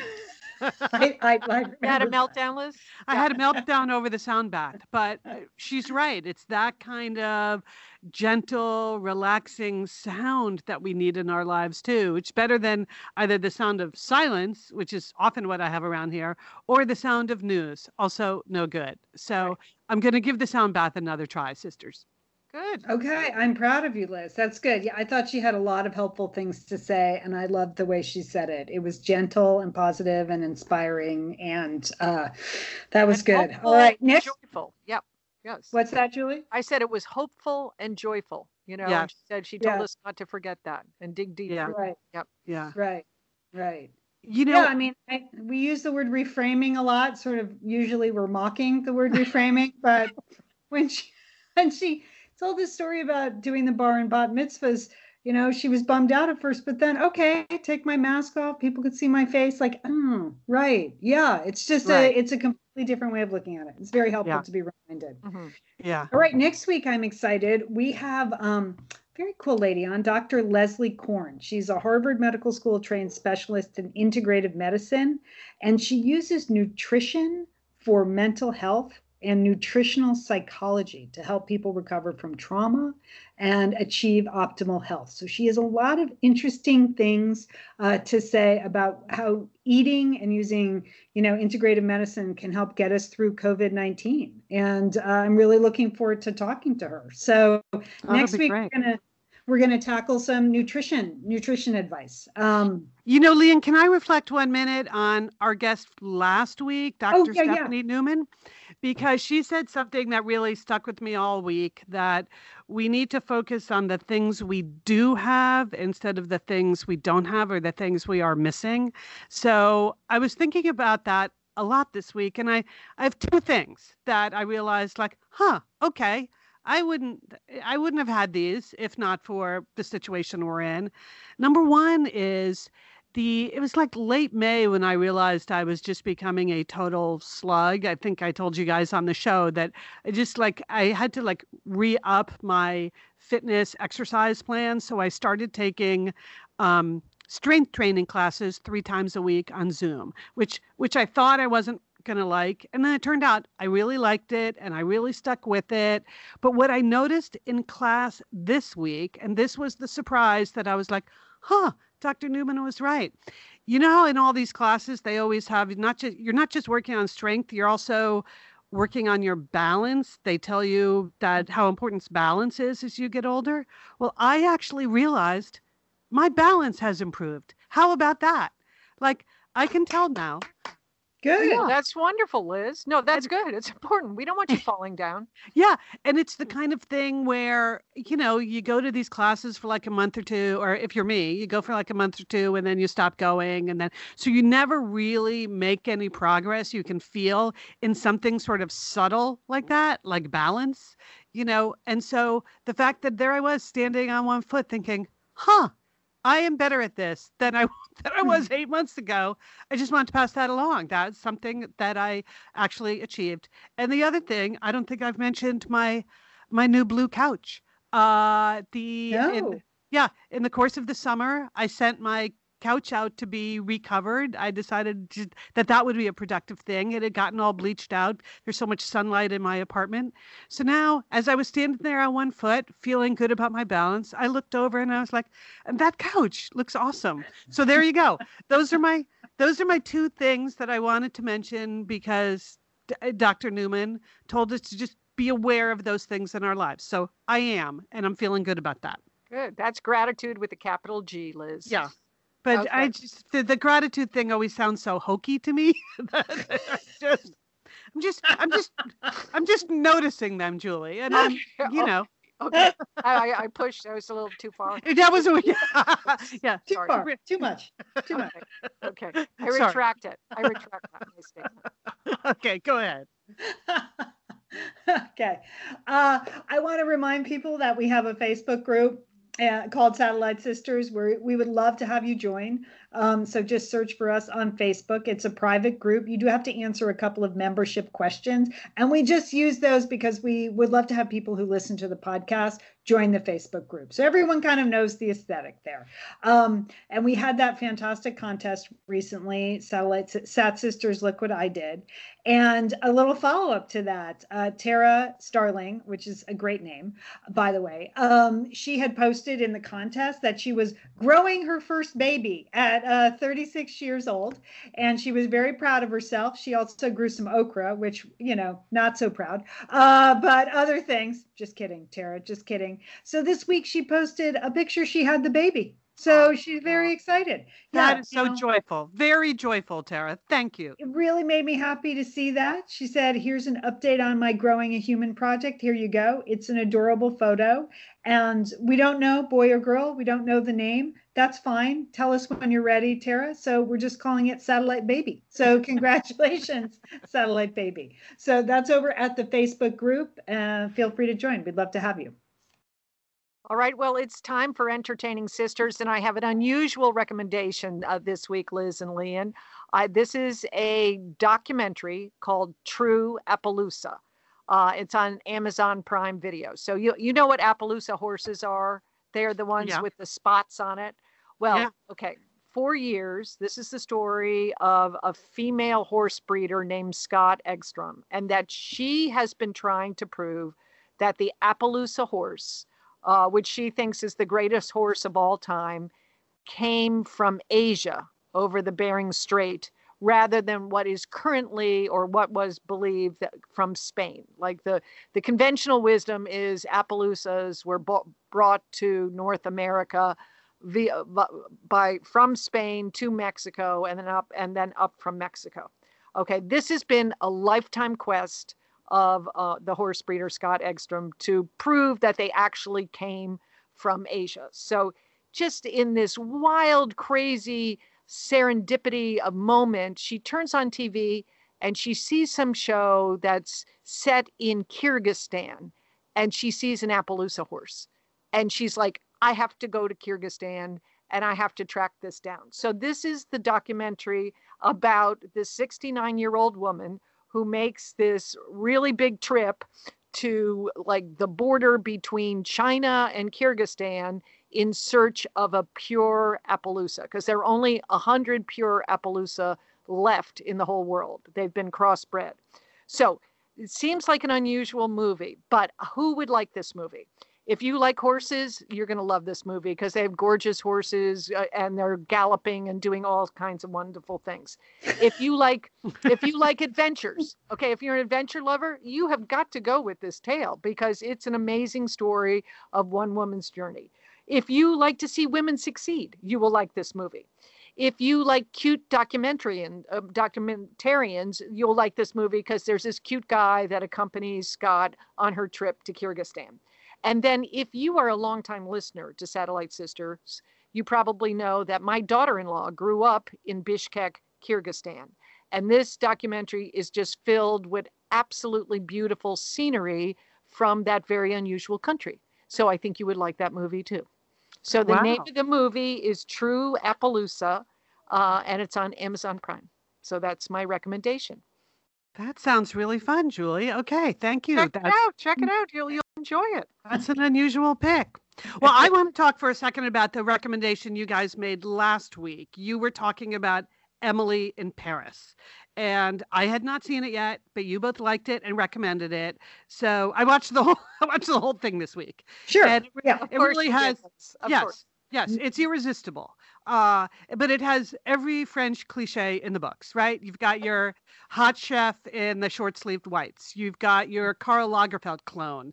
I You had a meltdown, Liz? I had a meltdown over the sound bath, but she's right. It's that kind of gentle, relaxing sound that we need in our lives too. It's better than either the sound of silence, which is often what I have around here, or the sound of news. Also no good. So I'm going to give the sound bath another try, sisters. Good. Okay, I'm proud of you, Liz. That's good. Yeah, I thought she had a lot of helpful things to say, and I loved the way she said it. It was gentle and positive and inspiring, and that was good. All right, next. Joyful. Yep. Yes. What's that, Julie? I said it was hopeful and joyful. Yes. And she told us not to forget that and dig deep. Yeah. Right. Yep. Yeah. Right. Yeah, I mean, we use the word reframing a lot. Sort of, usually we're mocking the word reframing, but when she told this story about doing the bar and bat mitzvahs, she was bummed out at first, but then, okay, take my mask off. People could see my face. Like, oh, right. Yeah. It's just it's a completely different way of looking at it. It's very helpful to be reminded. Mm-hmm. Yeah. All right. Next week, I'm excited. We have very cool lady on, Dr. Leslie Korn. She's a Harvard Medical School trained specialist in integrative medicine, and she uses nutrition for mental health and nutritional psychology to help people recover from trauma and achieve optimal health. So she has a lot of interesting things to say about how eating and using, integrative medicine can help get us through COVID-19. And I'm really looking forward to talking to her. So next week, we're gonna tackle some nutrition advice. Lian, can I reflect 1 minute on our guest last week, Dr. Stephanie Newman? Because she said something that really stuck with me all week, that we need to focus on the things we do have instead of the things we don't have or the things we are missing. So I was thinking about that a lot this week, and I have two things that I realized, like, okay, I wouldn't have had these if not for the situation we're in. Number one is it was like late May when I realized I was just becoming a total slug. I think I told you guys on the show that I had to re-up my fitness exercise plan. So I started taking strength training classes 3 times a week on Zoom, which I thought I wasn't going to like. And then it turned out I really liked it and I really stuck with it. But what I noticed in class this week, and this was the surprise, that I was like, Dr. Newman was right. In all these classes, they always have you're not just working on strength, you're also working on your balance. They tell you that how important balance is as you get older. Well, I actually realized my balance has improved. How about that? I can tell now. Good. Yeah, that's wonderful, Liz. No, that's good. It's important. We don't want you falling down. Yeah. And it's the kind of thing where, you go to these classes for a month or two, or if you're me, you go for a month or two and then you stop going. And then, so you never really make any progress you can feel in something sort of subtle like that, like balance, And so the fact that there I was standing on one foot thinking, I am better at this than I was 8 months ago. I just wanted to pass that along. That's something that I actually achieved. And the other thing, I don't think I've mentioned my new blue couch. In the course of the summer, I sent my couch out to be recovered. I decided that would be a productive thing. It had gotten all bleached out. There's so much sunlight in my apartment. So now, as I was standing there on one foot, feeling good about my balance, I looked over and I was like, that couch looks awesome. So there you go. Those are my 2 things that I wanted to mention, because Dr. Newman told us to just be aware of those things in our lives. So I am, and I'm feeling good about that. Good. That's gratitude with a capital G, Liz. Yeah. But okay. The gratitude thing always sounds so hokey to me. I'm just noticing them, Julie, and Okay. I pushed. I was a little too far. That was yeah. Too far. Too much. Okay. I retract it. I retract that my statement. Okay, go ahead. Okay. I want to remind people that we have a Facebook group called Satellite Sisters, where we would love to have you join. So just search for us on Facebook. It's a private group. You do have to answer a couple of membership questions, and we just use those because we would love to have people who listen to the podcast join the Facebook group. So everyone kind of knows the aesthetic there. And we had that fantastic contest recently, Sat Sisters Liquid I did. And a little follow-up to that, Tara Starling, which is a great name, by the way, she had posted in the contest that she was growing her first baby at 36 years old, and she was very proud of herself. She also grew some okra, which, not so proud, but other things. Just kidding, Tara, just kidding. So this week she posted a picture she had the baby. So she's very excited. That Yeah, is so joyful. Very joyful, Tara. Thank you. it really made me happy to see that. She said, here's an update on my Growing a Human project. Here you go. It's an adorable photo. And we don't know, boy or girl, we don't know the name. That's fine. Tell us when you're ready, Tara. So we're just calling it Satellite Baby. So congratulations, Satellite Baby. So that's over at the Facebook group. Feel free to join. We'd love to have you. All right, well, it's time for Entertaining Sisters, and I have an unusual recommendation this week, Liz and Lian. This is a documentary called True Appaloosa. It's on Amazon Prime Video. So you know what Appaloosa horses are? They're the ones with the spots on it. Well, okay, for years, this is the story of a female horse breeder named Scott Egstrom, and that she has been trying to prove that the Appaloosa horse, which she thinks is the greatest horse of all time, came from Asia over the Bering Strait rather than what is currently or what was believed that from Spain. Like the conventional wisdom is Appaloosas were brought to North America from Spain to Mexico and then up from Mexico. Okay, this has been a lifetime quest of the horse breeder Scott Egstrom to prove that they actually came from Asia. So just in this wild, crazy serendipity of moment, she turns on TV and she sees some show that's set in Kyrgyzstan, and she sees an Appaloosa horse. And she's like, I have to go to Kyrgyzstan and I have to track this down. So this is the documentary about this 69-year-old woman who makes this really big trip to like the border between China and Kyrgyzstan in search of a pure Appaloosa, because there are only 100 pure Appaloosa left in the whole world. They've been crossbred. So it seems like an unusual movie, but who would like this movie? If you like horses, you're going to love this movie because they have gorgeous horses and they're galloping and doing all kinds of wonderful things. If you like adventures, okay, if you're an adventure lover, you have got to go with this tale because it's an amazing story of one woman's journey. If you like to see women succeed, you will like this movie. If you like cute documentarians, you'll like this movie because there's this cute guy that accompanies Scott on her trip to Kyrgyzstan. And then if you are a longtime listener to Satellite Sisters, you probably know that my daughter-in-law grew up in Bishkek, Kyrgyzstan. And this documentary is just filled with absolutely beautiful scenery from that very unusual country. So I think you would like that movie too. So the name of the movie is True Appaloosa, and it's on Amazon Prime. So that's my recommendation. That sounds really fun, Julie. Okay, thank you. Check it out. You'll enjoy it. That's an unusual pick. Well, I want to talk for a second about the recommendation you guys made last week. You were talking about Emily in Paris. And I had not seen it yet, but you both liked it and recommended it. So I watched the whole thing this week. Sure. And it really has. Yes. Yes, it's irresistible. But it has every French cliche in the books, right? You've got your hot chef in the short-sleeved whites. You've got your Karl Lagerfeld clone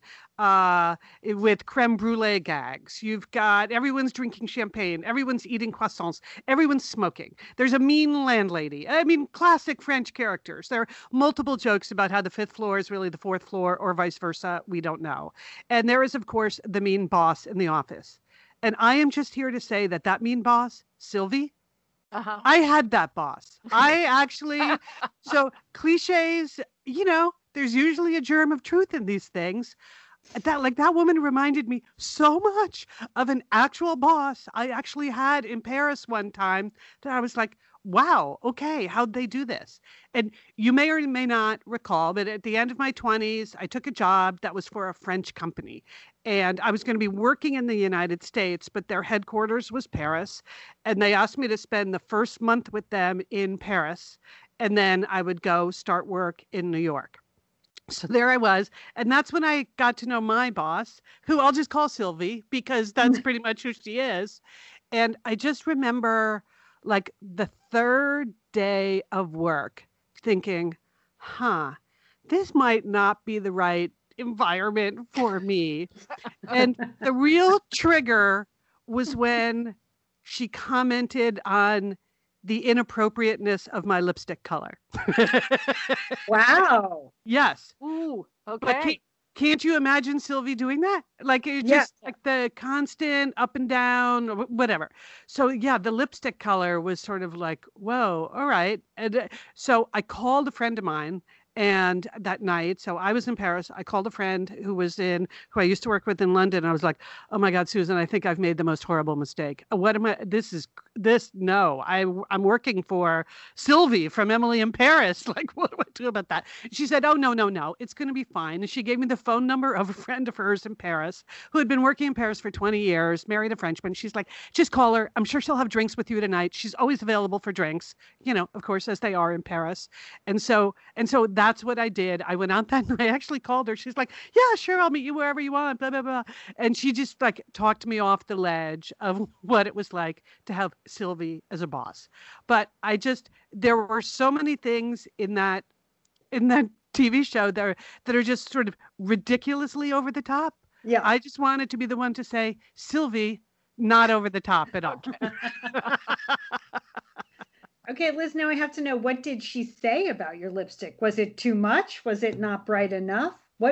with creme brulee gags. You've got everyone's drinking champagne. Everyone's eating croissants. Everyone's smoking. There's a mean landlady. I mean, classic French characters. There are multiple jokes about how the fifth floor is really the fourth floor or vice versa. We don't know. And there is, of course, the mean boss in the office. And I am just here to say that mean boss, Sylvie, I had that boss. I actually, so cliches, there's usually a germ of truth in these things. That woman reminded me so much of an actual boss I actually had in Paris one time that I was like, wow, okay, how'd they do this? And you may or may not recall, but at the end of my 20s, I took a job that was for a French company. And I was going to be working in the United States, but their headquarters was Paris. And they asked me to spend the first month with them in Paris. And then I would go start work in New York. So there I was. And that's when I got to know my boss, who I'll just call Sylvie, because that's pretty much who she is. And I just remember like the third day of work thinking, this might not be the right environment for me. And the real trigger was when she commented on the inappropriateness of my lipstick color. Wow. Yes. Ooh, But okay. can't you imagine Sylvie doing that? Like it Yeah. just like the constant up and down, or whatever. So yeah, the lipstick color was sort of like, whoa, all right. And so I called a friend of mine, and that night, so I was in Paris. I called a friend who I used to work with in London. I was like, oh my God, Susan, I think I've made the most horrible mistake. What am I? No, I'm working for Sylvie from Emily in Paris. Like, what do I do about that? She said, oh, no, it's going to be fine. And she gave me the phone number of a friend of hers in Paris who had been working in Paris for 20 years, married a Frenchman. She's like, just call her. I'm sure she'll have drinks with you tonight. She's always available for drinks, of course, as they are in Paris. And so that's what I did. I went out that night. I actually called her. She's like, yeah, sure, I'll meet you wherever you want, blah, blah, blah. And she just like talked me off the ledge of what it was like to have Sylvie as a boss. But there were so many things in that TV show that are just sort of ridiculously over the top. Yeah. I just wanted to be the one to say, Sylvie, not over the top at all. Okay, Liz, now I have to know, what did she say about your lipstick? Was it too much? Was it not bright enough?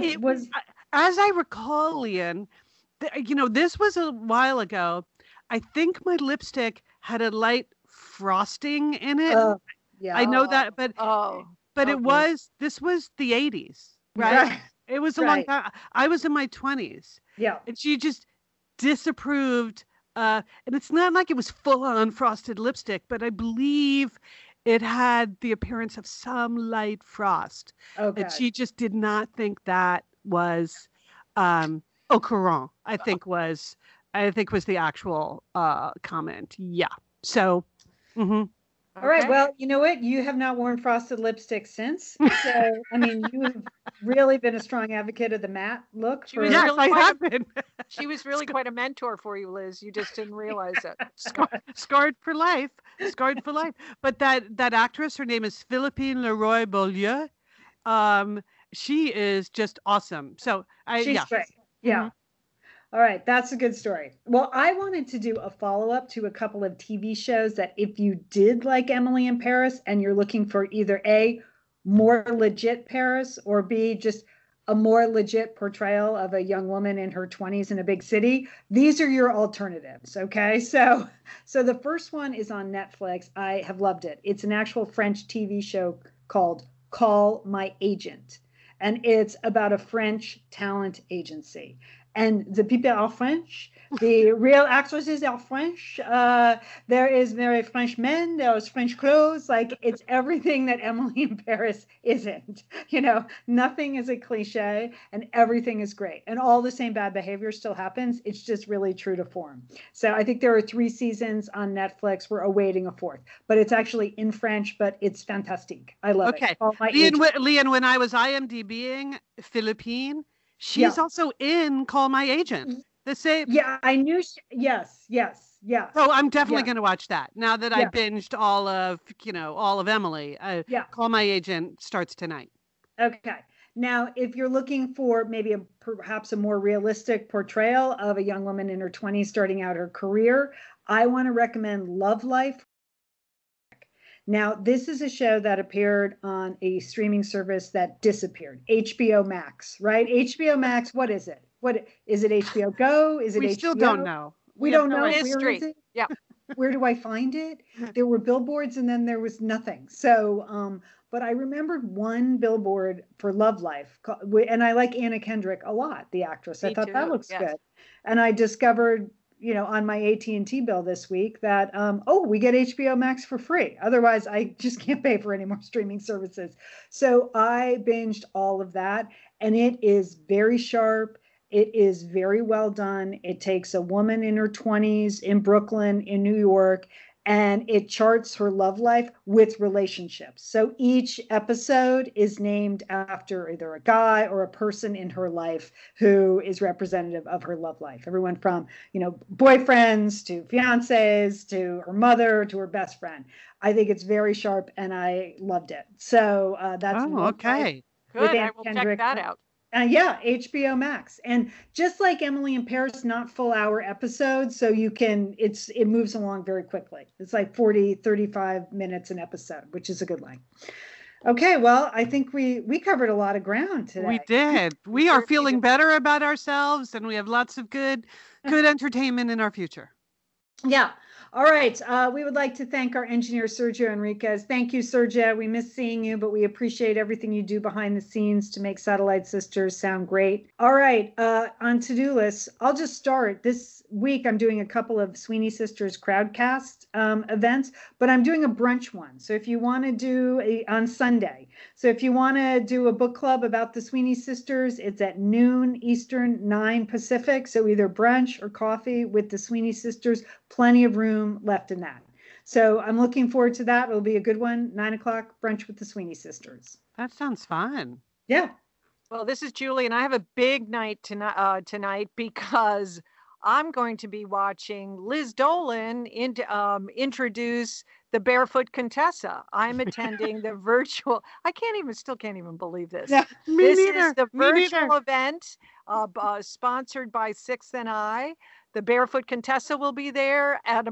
As I recall, Lian, this was a while ago. I think my lipstick had a light frosting in it. Yeah. I know that, but okay. this was the 80s, right? It was a long Right. time. I was in my 20s. Yeah. And she just disapproved. And it's not like it was full on frosted lipstick, but I believe it had the appearance of some light frost. Okay. And she just did not think that was au courant, I think was the actual comment. Yeah. So, All right. Okay. Well, you know what? You have not worn frosted lipstick since. So, I mean, you have really been a strong advocate of the matte look. She was yes, really I quite have been. She was really quite a mentor for you, Liz. You just didn't realize it. Scarred for life. Scarred for life. But that actress, her name is Philippine Leroy-Beaulieu. She is just awesome. So She's great. Yeah. All right. That's a good story. Well, I wanted to do a follow-up to a couple of TV shows that if you did like Emily in Paris and you're looking for either A, more legit Paris, or B, just a more legit portrayal of a young woman in her 20s in a big city, these are your alternatives. Okay. So the first one is on Netflix. I have loved it. It's an actual French TV show called Call My Agent. And it's about a French talent agency. And the people are French. The real actresses are French. There is very French men. There's French clothes. Like, it's everything that Emily in Paris isn't. Nothing is a cliche, and everything is great. And all the same bad behavior still happens. It's just really true to form. So I think there are 3 seasons on Netflix. We're awaiting a 4th, but it's actually in French, but it's fantastic. I love it. Call My Agent. Lian, when I was IMDbing Philippine, she's also in Call My Agent. The same. Yeah, I knew. Yes. So I'm definitely going to watch that now that I binged all of Emily. Call My Agent starts tonight. Okay. Now, if you're looking for maybe perhaps a more realistic portrayal of a young woman in her 20s starting out her career, I want to recommend Love Life. Now, this is a show that appeared on a streaming service that disappeared, HBO Max, right? HBO Max, what is it? What is it? HBO Go? Is it we HBO? Still don't know. We don't know. Where is it? Yeah. Where do I find it? There were billboards and then there was nothing. So, but I remembered one billboard for Love Life, and I like Anna Kendrick a lot, the actress. I thought that looks good. And I discovered, on my AT&T bill this week that, we get HBO Max for free. Otherwise, I just can't pay for any more streaming services. So I binged all of that, and it is very sharp. It is very well done. It takes a woman in her 20s in Brooklyn, in New York, and it charts her love life with relationships. So each episode is named after either a guy or a person in her life who is representative of her love life. Everyone from, boyfriends to fiancés to her mother to her best friend. I think it's very sharp and I loved it. So that's okay. Good. I will check that out. Yeah, HBO Max. And just like Emily in Paris, not full hour episodes. So it moves along very quickly. It's like 40, 35 minutes an episode, which is a good length. Okay, well, I think we covered a lot of ground today. We did. We are feeling better about ourselves, and we have lots of good entertainment in our future. Yeah. All right. We would like to thank our engineer, Sergio Enriquez. Thank you, Sergio. We miss seeing you, but we appreciate everything you do behind the scenes to make Satellite Sisters sound great. All right. On to-do lists, I'll just start. This week, I'm doing a couple of Sweeney Sisters Crowdcast events, but I'm doing a brunch one. So if you want to do on Sunday, so if you want to do a book club about the Sweeney Sisters, it's at noon Eastern, 9 Pacific. So either brunch or coffee with the Sweeney Sisters, plenty of room left in that. So I'm looking forward to that. It'll be a good one. 9 o'clock brunch with the Sweeney Sisters. That sounds fun. Yeah. Well, this is Julie, and I have a big night tonight because I'm going to be watching Liz Dolan introduce the Barefoot Contessa. I'm attending the virtual. Still can't even believe this. Yeah, this is the virtual event sponsored by Sixth and I. The Barefoot Contessa will be there, and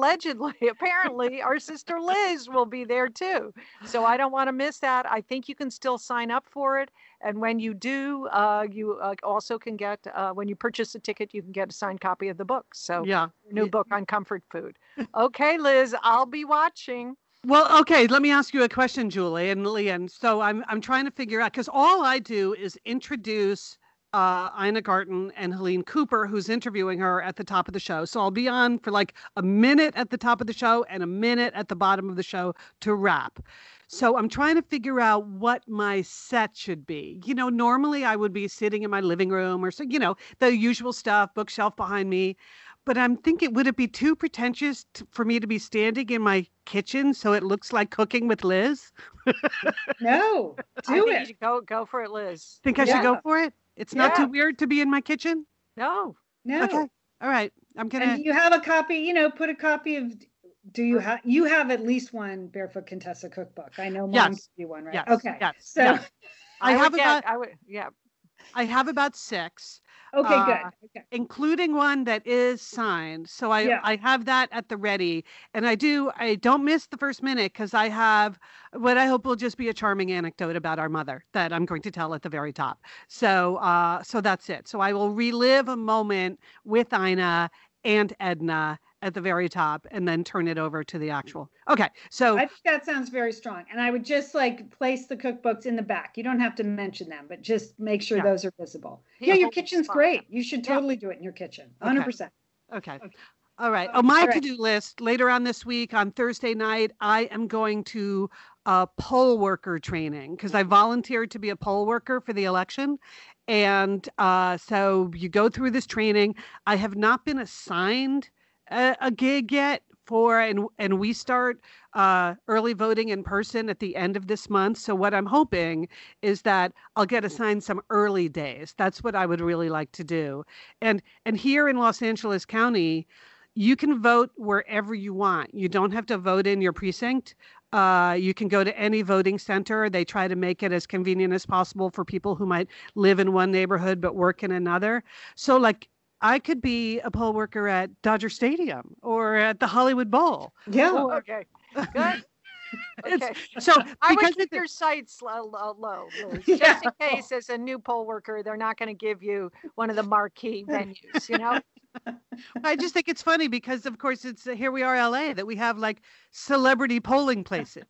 apparently, our sister Liz will be there too. So I don't want to miss that. I think you can still sign up for it. And when you do, you also can get, when you purchase a ticket, you can get a signed copy of the book. So yeah, new book on comfort food. Okay, Liz, I'll be watching. Well, okay, let me ask you a question, Julie and Leanne. So I'm trying to figure out, because all I do is introduce Ina Garten and Helene Cooper, who's interviewing her at the top of the show. So I'll be on for like a minute at the top of the show and a minute at the bottom of the show to wrap. So I'm trying to figure out what my set should be. You know, normally I would be sitting in my living room or so, you know, the usual stuff, bookshelf behind me. But I'm thinking, would it be too pretentious for me to be standing in my kitchen so it looks like cooking with Liz? No, do I it. think you go for it, Liz. Think I should go for it? It's not too weird to be in my kitchen? No. Okay. All right. I'm going to. And you have a copy, put a copy of, you have at least one Barefoot Contessa cookbook. I know Mom gave you one, right? Yes. Okay. Yes. So yes. I have about 6. Okay, good. Okay. Including one that is signed. So I have that at the ready. And I don't miss the first minute because I have what I hope will just be a charming anecdote about our mother that I'm going to tell at the very top. So that's it. So I will relive a moment with Ina and Edna at the very top and then turn it over to the actual. Okay. So I think that sounds very strong. And I would just place the cookbooks in the back. You don't have to mention them, but just make sure those are visible. Yeah, your kitchen's great. You should totally do it in your kitchen. 100%. Okay. All right. My to-do list later on this week on Thursday night, I am going to poll worker training because I volunteered to be a poll worker for the election. And so you go through this training. I have not been assigned a gig yet and we start early voting in person at the end of this month. So what I'm hoping is that I'll get assigned some early days. That's what I would really like to do. And here in Los Angeles County, you can vote wherever you want. You don't have to vote in your precinct. You can go to any voting center. They try to make it as convenient as possible for people who might live in one neighborhood but work in another. So like I could be a poll worker at Dodger Stadium or at the Hollywood Bowl. Yeah. Oh, okay. Good. Okay. So I would keep your sights low, Liz. Just in case as a new poll worker, they're not going to give you one of the marquee venues, I just think it's funny because, of course, it's here we are, LA, that we have like celebrity polling places,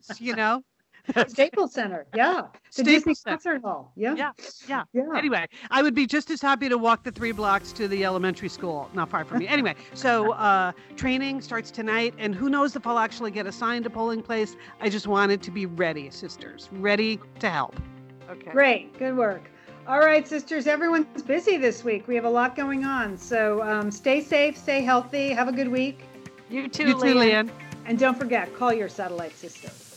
Staples Center. Yeah. The Disney Concert Hall. Yeah. Anyway, I would be just as happy to walk the 3 blocks to the elementary school, not far from me. Anyway, so training starts tonight, and who knows if I'll actually get assigned a polling place. I just wanted to be ready, sisters, ready to help. Okay. Great. Good work. All right, sisters, everyone's busy this week. We have a lot going on. So stay safe, stay healthy, have a good week. You too, Leanne. And don't forget, call your satellite sisters.